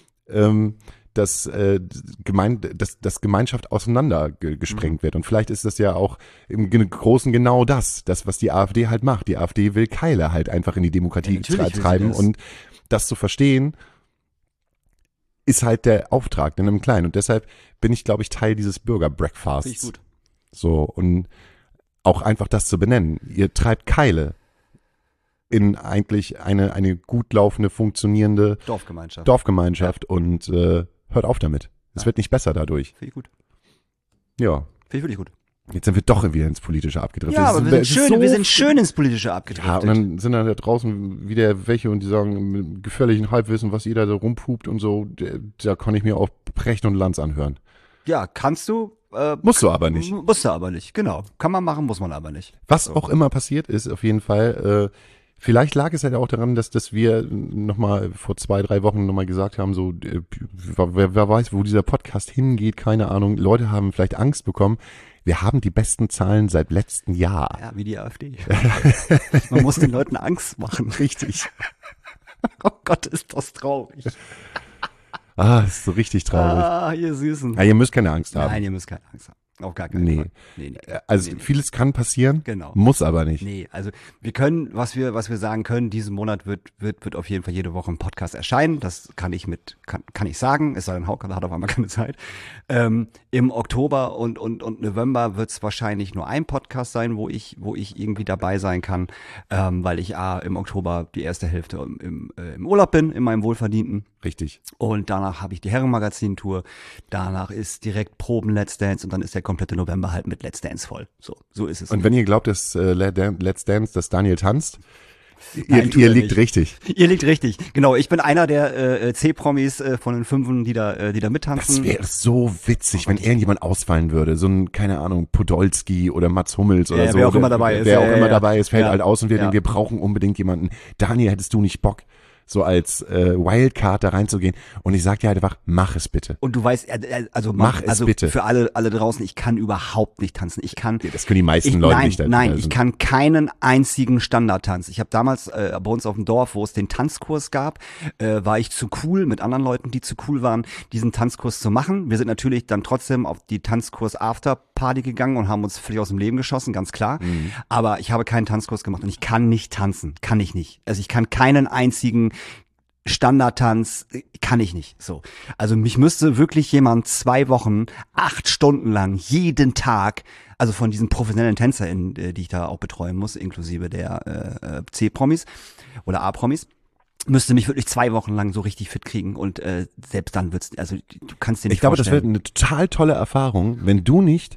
dass Gemeinschaft auseinander gesprengt wird. Und vielleicht ist das ja auch im Großen genau das, was die AfD halt macht. Die AfD will Keile halt einfach in die Demokratie treiben. Und das zu verstehen, ist halt der Auftrag in einem Kleinen. Und deshalb bin ich, glaube ich, Teil dieses Bürger-Breakfasts. Finde ich gut. So, und auch einfach das zu benennen. Ihr treibt Keile in eigentlich eine gut laufende, funktionierende Dorfgemeinschaft und hört auf damit. Es wird nicht besser dadurch. Finde ich gut. Ja. Finde ich wirklich gut. Jetzt sind wir doch wieder ins Politische abgedriftet. Ja, aber wir sind schön ins Politische abgedriftet. Ja, und dann sind da draußen wieder welche und die sagen mit gefährlichen Halbwissen, was ihr da so rumpupt und so, da kann ich mir auch Precht und Lanz anhören. Ja, kannst du. Musst du aber nicht. Musst du aber nicht, genau. Kann man machen, muss man aber nicht. Was auch immer passiert ist, auf jeden Fall, vielleicht lag es halt auch daran, dass wir nochmal vor 2-3 Wochen nochmal gesagt haben, so, wer weiß, wo dieser Podcast hingeht, keine Ahnung. Leute haben vielleicht Angst bekommen. Wir haben die besten Zahlen seit letztem Jahr. Ja, wie die AfD. Man muss den Leuten Angst machen. Richtig. Oh Gott, ist das traurig. Ist so richtig traurig. Ihr Süßen. Ja, ihr müsst keine Angst haben. Nein, ihr müsst keine Angst haben. Auf gar keinen Fall. Nee. Also vieles kann passieren, genau. Muss aber nicht. Nee, also wir können, was wir sagen können, diesen Monat wird auf jeden Fall jede Woche ein Podcast erscheinen. Das kann ich sagen, es sei denn, Hauke hat auf einmal keine Zeit. Im Oktober und November wird es wahrscheinlich nur ein Podcast sein, wo ich irgendwie dabei sein kann, weil ich im Oktober die erste Hälfte im Urlaub bin, in meinem Wohlverdienten. Richtig. Und danach habe ich die Herrenmagazin-Tour. Danach ist direkt Proben Let's Dance und dann ist der komplette November halt mit Let's Dance voll. So ist es. Und wenn ihr glaubt, dass Let's Dance, dass Daniel tanzt, Nein, ihr liegt richtig. Ihr liegt richtig. Genau, ich bin einer der C-Promis von den Fünfen, die da mittanzen. Das wäre so witzig, wenn irgendjemand ausfallen würde. So ein, keine Ahnung, Podolski oder Mats Hummels oder so. Wer auch immer dabei ist. Wer auch immer dabei ist, fällt Ja. halt aus und wir Ja. denken, wir brauchen unbedingt jemanden. Daniel, hättest du nicht Bock, so als Wildcard da reinzugehen? Und ich sag dir halt einfach, mach es bitte. Und du weißt, also Mach es bitte. Für alle draußen, ich kann überhaupt nicht tanzen. Ich kann Das können die meisten Leute nein, nicht. Nein, also, ich kann keinen einzigen Standardtanz. Ich habe damals bei uns auf dem Dorf, wo es den Tanzkurs gab, war ich zu cool mit anderen Leuten, die zu cool waren, diesen Tanzkurs zu machen. Wir sind natürlich dann trotzdem auf die Tanzkurs-Afterparty gegangen und haben uns völlig aus dem Leben geschossen, ganz klar. Aber ich habe keinen Tanzkurs gemacht und ich kann nicht tanzen. Kann ich nicht. Also ich kann keinen einzigen Standardtanz kann ich nicht. So. Also mich müsste wirklich jemand 2 Wochen, 8 Stunden lang, jeden Tag, also von diesen professionellen TänzerInnen, die ich da auch betreuen muss, inklusive der C-Promis oder A-Promis, müsste mich wirklich 2 Wochen lang so richtig fit kriegen und selbst dann wird's, also du kannst dir nicht ich glaube, das wird vorstellen. eine total tolle Erfahrung, wenn du nicht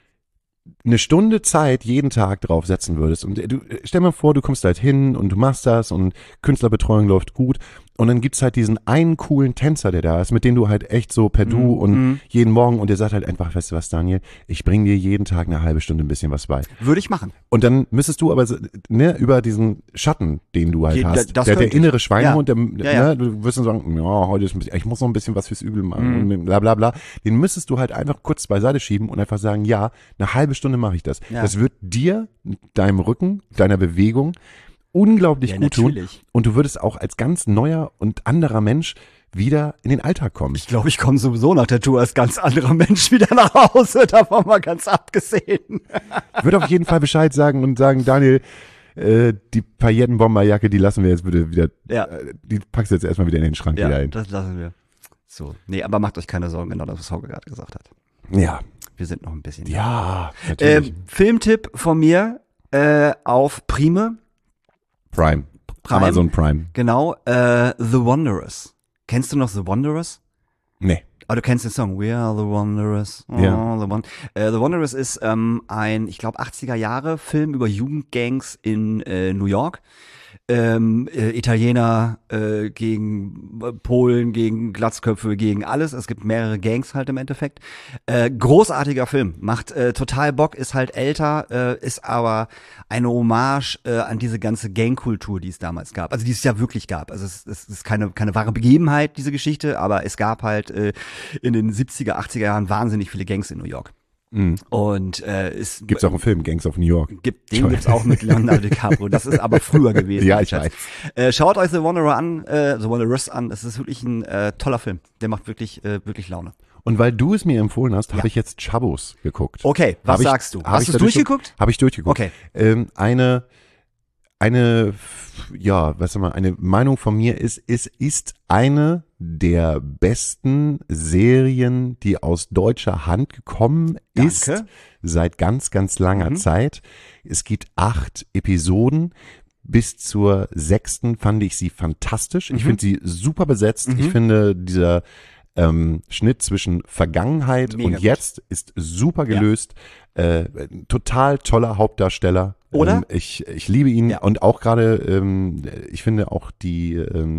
eine Stunde Zeit jeden Tag drauf setzen würdest. Und du stell mal vor, du kommst halt hin und du machst das und Künstlerbetreuung läuft gut. Und dann gibt's halt diesen einen coolen Tänzer, der da ist, mit dem du halt echt so per Du und jeden Morgen, und der sagt halt einfach, weißt du was, Daniel, ich bring dir jeden Tag eine halbe Stunde ein bisschen was bei. Würde ich machen. Und dann müsstest du aber über diesen Schatten, den du halt hast, das der könnte ich. innere Schweinehund, Ja. du wirst dann sagen, ja, heute ist ein bisschen, ich muss noch ein bisschen was fürs Übel machen und bla bla bla. Den müsstest du halt einfach kurz beiseite schieben und einfach sagen, ja, eine halbe Stunde mache ich das. Ja. Das wird dir, deinem Rücken, deiner Bewegung unglaublich Ja, gut tun. natürlich. Und du würdest auch als ganz neuer und anderer Mensch wieder in den Alltag kommen. Ich glaube, ich komme sowieso nach der Tour als ganz anderer Mensch wieder nach Hause, davon mal ganz abgesehen. Ich würde auf jeden Fall Bescheid sagen und sagen, Daniel, die Paillettenbomberjacke, die lassen wir jetzt bitte wieder, Ja. die packst du jetzt erstmal wieder in den Schrank wieder Ja, hin. das lassen wir. So, nee, aber macht euch keine Sorgen, genau das, was Hauke gerade gesagt hat. Ja. Wir sind noch ein bisschen. Ja, natürlich. Filmtipp von mir auf Prime. Prime. Amazon Prime. Genau, The Wanderers. Kennst du noch The Wanderers? Nee. Ah, du kennst den Song We Are the Wanderers. Oh, Ja. The Wanderers ist ein, ich glaube, 80er Jahre Film über Jugendgangs in New York. Italiener gegen Polen, gegen Glatzköpfe, gegen alles. Es gibt mehrere Gangs halt im Endeffekt. Großartiger Film, macht total Bock, ist halt älter, ist aber eine Hommage an diese ganze Gangkultur, die es damals gab. Also die es ja wirklich gab. Also es ist keine wahre Begebenheit, diese Geschichte, aber es gab halt in den 70er, 80er Jahren wahnsinnig viele Gangs in New York. Und es Gibt's auch einen Film, Gangs of New York. den gibt's auch mit Leonardo DiCaprio. Das ist aber früher gewesen. Ja, ich Schatz. weiß. Schaut euch The Wanderers an. Es ist wirklich ein toller Film. Der macht wirklich Laune. Und weil du es mir empfohlen hast, habe ich jetzt Chabos geguckt. Okay, was sagst du? Hast du es durchgeguckt? Habe ich durchgeguckt. Okay. Eine Meinung von mir ist, es ist eine der besten Serien, die aus deutscher Hand gekommen ist, Danke. seit ganz, ganz langer Zeit. Es gibt 8 Episoden. Bis zur 6. fand ich sie fantastisch. Ich finde sie super besetzt. Ich finde dieser Schnitt zwischen Vergangenheit Mega und gut. jetzt ist super gelöst. Total toller Hauptdarsteller. Oder? Ich liebe ihn Ja. und auch gerade, ich finde auch die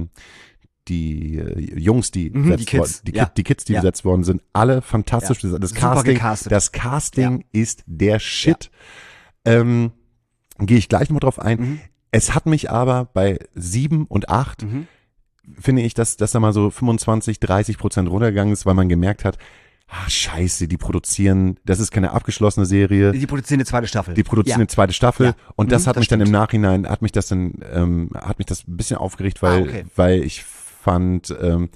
Jungs, die besetzt Kids, worden, ja. die Kids, die Ja. besetzt worden sind, alle fantastisch. Ja. Das Super gecastet. Casting ist der Shit. Gehe ich gleich mal drauf ein. Es hat mich aber bei 7 und 8 finde ich, dass da mal so 25-30% runtergegangen ist, weil man gemerkt hat, scheiße, die produzieren, das ist keine abgeschlossene Serie. Die produzieren eine zweite Staffel. Die produzieren eine zweite Staffel Ja. und das hat das mich dann im stimmt. Nachhinein, hat mich das ein bisschen aufgeregt, weil, okay. weil ich fand,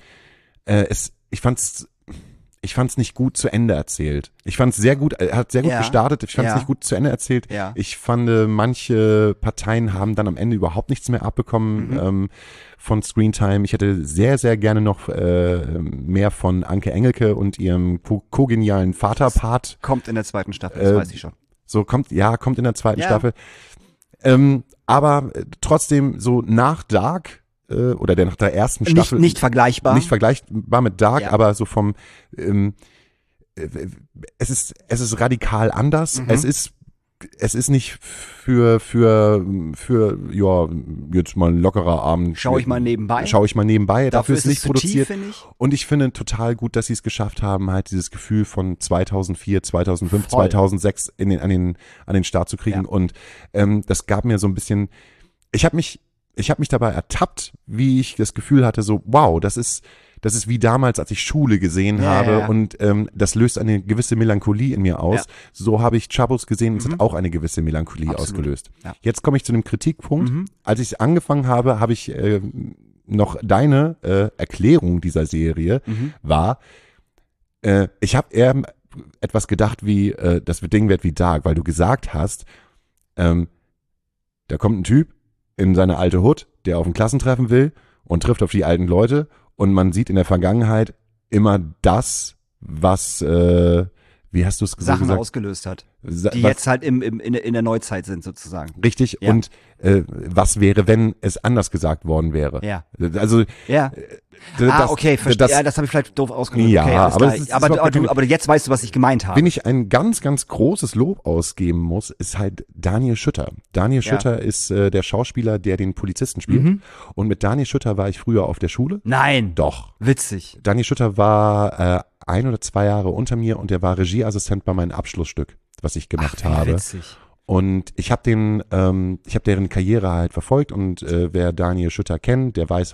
ich fand's nicht gut zu Ende erzählt. Ich fand's sehr gut, er hat sehr gut Ja. gestartet, ich fand's Ja. nicht gut zu Ende erzählt. Ja. Ich fand, manche Parteien haben dann am Ende überhaupt nichts mehr abbekommen von Screentime. Ich hätte sehr, sehr gerne noch mehr von Anke Engelke und ihrem kogenialen Vaterpart. Kommt in der zweiten Staffel, das weiß ich schon. So kommt in der zweiten Ja. Staffel. Aber trotzdem so nach Dark oder der nach der ersten Staffel Nicht vergleichbar. nicht vergleichbar mit Dark, Ja. aber so vom es ist radikal anders. Es ist nicht für ja, jetzt mal ein lockerer Abend. Schau ich mal nebenbei. Dafür ist nicht es zu tief, produziert. finde ich. Und ich finde total gut, dass sie es geschafft haben, halt dieses Gefühl von 2004, 2005, Voll. 2006 an den Start zu kriegen. Ja. Und das gab mir so ein bisschen, ich habe mich dabei ertappt, wie ich das Gefühl hatte, so wow, das ist wie damals, als ich Schule gesehen habe ja. und das löst eine gewisse Melancholie in mir aus. Ja. So habe ich Chabos gesehen und es hat auch eine gewisse Melancholie Absolut. ausgelöst. Ja. Jetzt komme ich zu dem Kritikpunkt. Als ich angefangen habe, habe ich noch deine Erklärung dieser Serie war, ich habe eher etwas gedacht wie, das Ding wird wie Dark, weil du gesagt hast, da kommt ein Typ in seine alte Hut, der auf ein Klassentreffen will und trifft auf die alten Leute und man sieht in der Vergangenheit immer das, was, wie hast du es Sachen gesagt? ausgelöst hat, Sa- die was- jetzt halt in der Neuzeit sind sozusagen. Richtig. Ja. Und was wäre, wenn es anders gesagt worden wäre? Ja. Also Ja. Okay, verstehe. Ja, das habe ich vielleicht doof ausgedrückt. Ja, okay, alles aber klar. es ist aber, überhaupt kein- aber jetzt weißt du, was ich gemeint habe. Wenn ich ein ganz, ganz großes Lob ausgeben muss, ist halt Daniel Schütter. Daniel Schütter ist der Schauspieler, der den Polizisten spielt. Und mit Daniel Schütter war ich früher auf der Schule. Nein. Doch. Witzig. Daniel Schütter war 1 oder 2 Jahre unter mir und der war Regieassistent bei meinem Abschlussstück, was ich gemacht Wie habe. witzig. Und ich habe deren Karriere halt verfolgt und wer Daniel Schütter kennt, der weiß,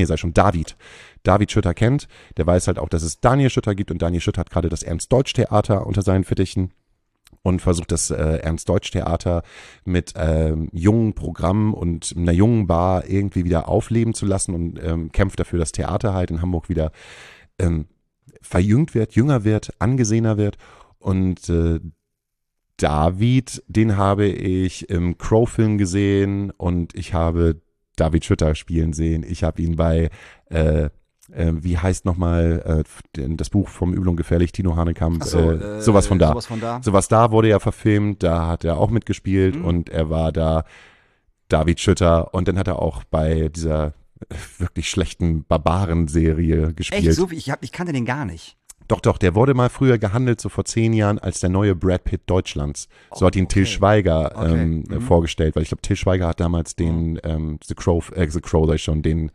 David Schütter kennt, der weiß halt auch, dass es Daniel Schütter gibt und Daniel Schütter hat gerade das Ernst-Deutsch-Theater unter seinen Fittichen und versucht das Ernst-Deutsch-Theater mit jungen Programmen und einer jungen Bar irgendwie wieder aufleben zu lassen und kämpft dafür, dass Theater halt in Hamburg wieder verjüngt wird, jünger wird, angesehener wird und David, den habe ich im Crow-Film gesehen und ich habe David Schütter spielen sehen. Ich habe ihn bei, wie heißt nochmal das Buch vom Übel und Gefährlich, Tino Hanekamp, sowas von da. Sowas da wurde ja verfilmt, da hat er auch mitgespielt und er war da David Schütter und dann hat er auch bei dieser wirklich schlechten Barbaren-Serie gespielt. Echt, so wie ich kannte den gar nicht. Doch, der wurde mal früher gehandelt, so vor 10 Jahren, als der neue Brad Pitt Deutschlands. So hat ihn Till Schweiger vorgestellt, weil ich glaube, Till Schweiger hat damals den The Crow, sag ich schon, den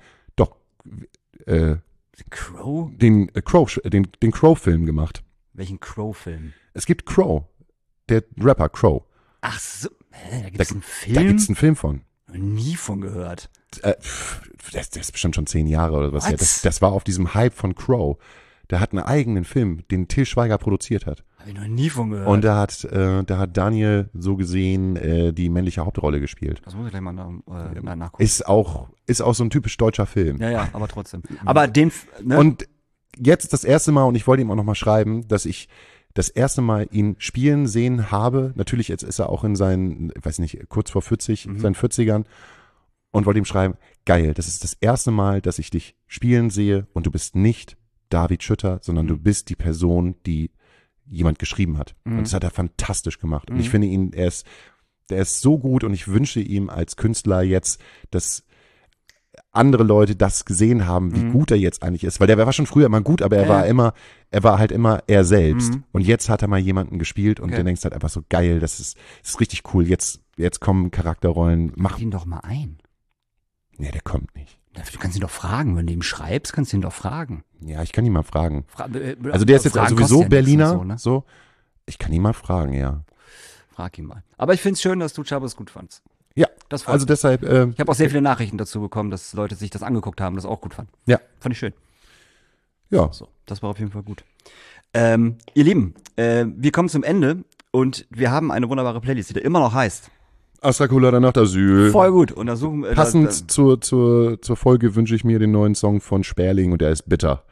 Crow-Film gemacht. Welchen Crow-Film? Es gibt Crow, der Rapper Crow. Ach so, da gibt's einen Da Film? gibt's einen Film von. Nie von gehört. Der ist bestimmt schon 10 Jahre oder was. What? Ja, das war auf diesem Hype von Crow. Der hat einen eigenen Film, den Till Schweiger produziert hat. Habe ich noch nie von gehört. Und da hat Daniel so gesehen die männliche Hauptrolle gespielt. das muss ich gleich mal nachgucken. Ist auch so ein typisch deutscher Film. Ja, aber trotzdem. Aber den, ne? Und jetzt das erste Mal, und ich wollte ihm auch nochmal schreiben, dass ich das erste Mal ihn spielen sehen habe. Natürlich, jetzt ist er auch in seinen, ich weiß nicht, kurz vor 40, seinen 40ern. Und wollte ihm schreiben, geil, das ist das erste Mal, dass ich dich spielen sehe und du bist nicht David Schütter, sondern du bist die Person, die jemand geschrieben hat. Und das hat er fantastisch gemacht. Und ich finde ihn, der ist so gut und ich wünsche ihm als Künstler jetzt, dass andere Leute das gesehen haben, wie gut er jetzt eigentlich ist. Weil der war schon früher immer gut, aber er war halt immer er selbst. Und jetzt hat er mal jemanden gespielt und du denkst halt einfach so, geil, das ist richtig cool. Jetzt kommen Charakterrollen. Mach ihn doch mal ein. Nee, der kommt nicht. Du kannst ihn doch fragen, wenn du ihm schreibst, kannst du ihn doch fragen. Ja, ich kann ihn mal fragen. Also der ist jetzt sowieso Berliner, so. Ich kann ihn mal fragen, ja. Frag ihn mal. Aber ich find's schön, dass du Chabos gut fandst. Ja, Das freut also mich. deshalb. Ich habe auch sehr viele Nachrichten dazu bekommen, dass Leute sich das angeguckt haben, das auch gut fanden. Ja. Fand ich schön. Ja. So, das war auf jeden Fall gut. Ihr Lieben, wir kommen zum Ende und wir haben eine wunderbare Playlist, die da immer noch heißt. Astra Colada Nacht Asyl. Voll gut. Und da suchen Passend zur Folge wünsche ich mir den neuen Song von Sperling und der ist bitter.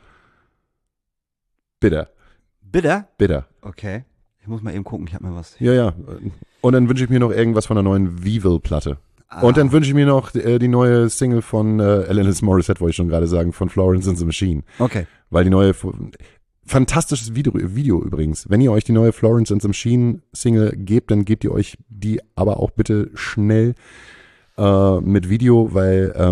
Bitter. Bitter? Bitter. Okay. Ich muss mal eben gucken, ich habe mir was. Ja. Und dann wünsche ich mir noch irgendwas von der neuen Weevil-Platte. Und dann wünsche ich mir noch die neue Single von Alanis Morissette, wollte ich schon gerade sagen, von Florence and the Machine. Okay. Weil die neue, fantastisches Video übrigens. Wenn ihr euch die neue Florence and the Machine Single gebt, dann gebt ihr euch die aber auch bitte schnell mit Video, weil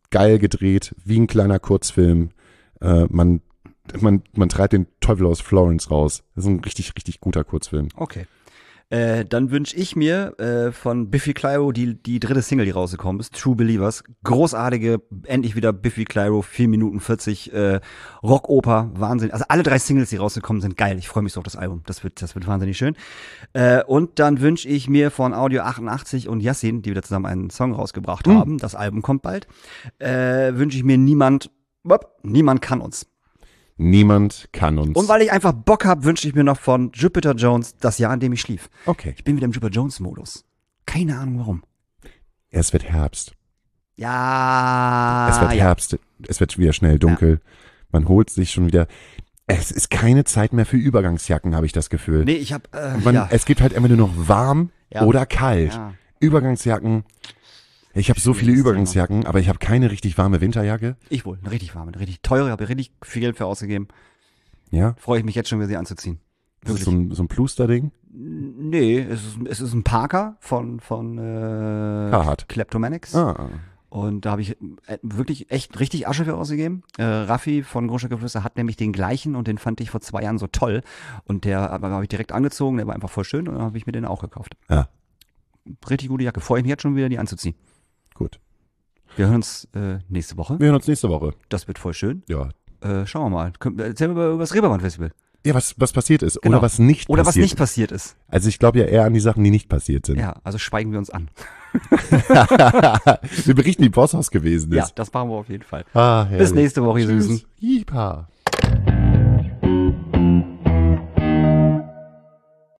geil gedreht, wie ein kleiner Kurzfilm. Man treibt den Teufel aus Florence raus. Das ist ein richtig, richtig guter Kurzfilm. Okay. Dann wünsche ich mir von Biffy Clyro die dritte Single, die rausgekommen ist, True Believers. Großartige, endlich wieder Biffy Clyro, 4 Minuten 40, Rockoper, Wahnsinn. Also alle 3 Singles, die rausgekommen sind, geil. Ich freue mich so auf das Album. Das wird wahnsinnig schön. Und dann wünsche ich mir von Audio 88 und Yassin, die wieder zusammen einen Song rausgebracht haben, das Album kommt bald, wünsche ich mir Niemand kann uns. Niemand kann uns. Und weil ich einfach Bock habe, wünsche ich mir noch von Jupiter Jones Das Jahr, in dem ich schlief. Okay. Ich bin wieder im Jupiter Jones-Modus. Keine Ahnung warum. Es wird Herbst. Ja. Es wird Herbst. Es wird wieder schnell dunkel. Man holt sich schon wieder. Es ist keine Zeit mehr für Übergangsjacken, habe ich das Gefühl. Nee, ich habe Es gibt halt immer nur noch warm oder kalt. Ja. Übergangsjacken. Ich habe so viele Übergangsjacken, aber ich habe keine richtig warme Winterjacke. Ich wohl, eine richtig warme, eine richtig teure, habe ich richtig viel Geld für ausgegeben. Ja. Freue ich mich jetzt schon wieder, sie anzuziehen. Das ist so ein Pluster-Ding. Nee, es ist ein Parker von Kleptomanics. Ah. Und da habe ich wirklich echt richtig Asche für ausgegeben. Raffi von Großstadtgeflüster hat nämlich den gleichen und den fand ich vor 2 Jahren so toll. Und der habe ich direkt angezogen, der war einfach voll schön und dann habe ich mir den auch gekauft. Ja. Richtig gute Jacke. Freue ich mich jetzt schon wieder, die anzuziehen. Gut. Wir hören uns nächste Woche. Wir hören uns nächste Woche. Das wird voll schön. Ja. Schauen wir mal. Erzählen wir über das Reeperbahn-Festival. Ja, was passiert ist. Genau. Oder was nicht passiert. Oder was nicht passiert ist. Also ich glaube ja eher an die Sachen, die nicht passiert sind. Ja, also schweigen wir uns an. Wir berichten, wie Bosshaus gewesen ist. Ja, das machen wir auf jeden Fall. Ah, Bis nächste Woche, ihr Tschüss. Süßen. Jipa.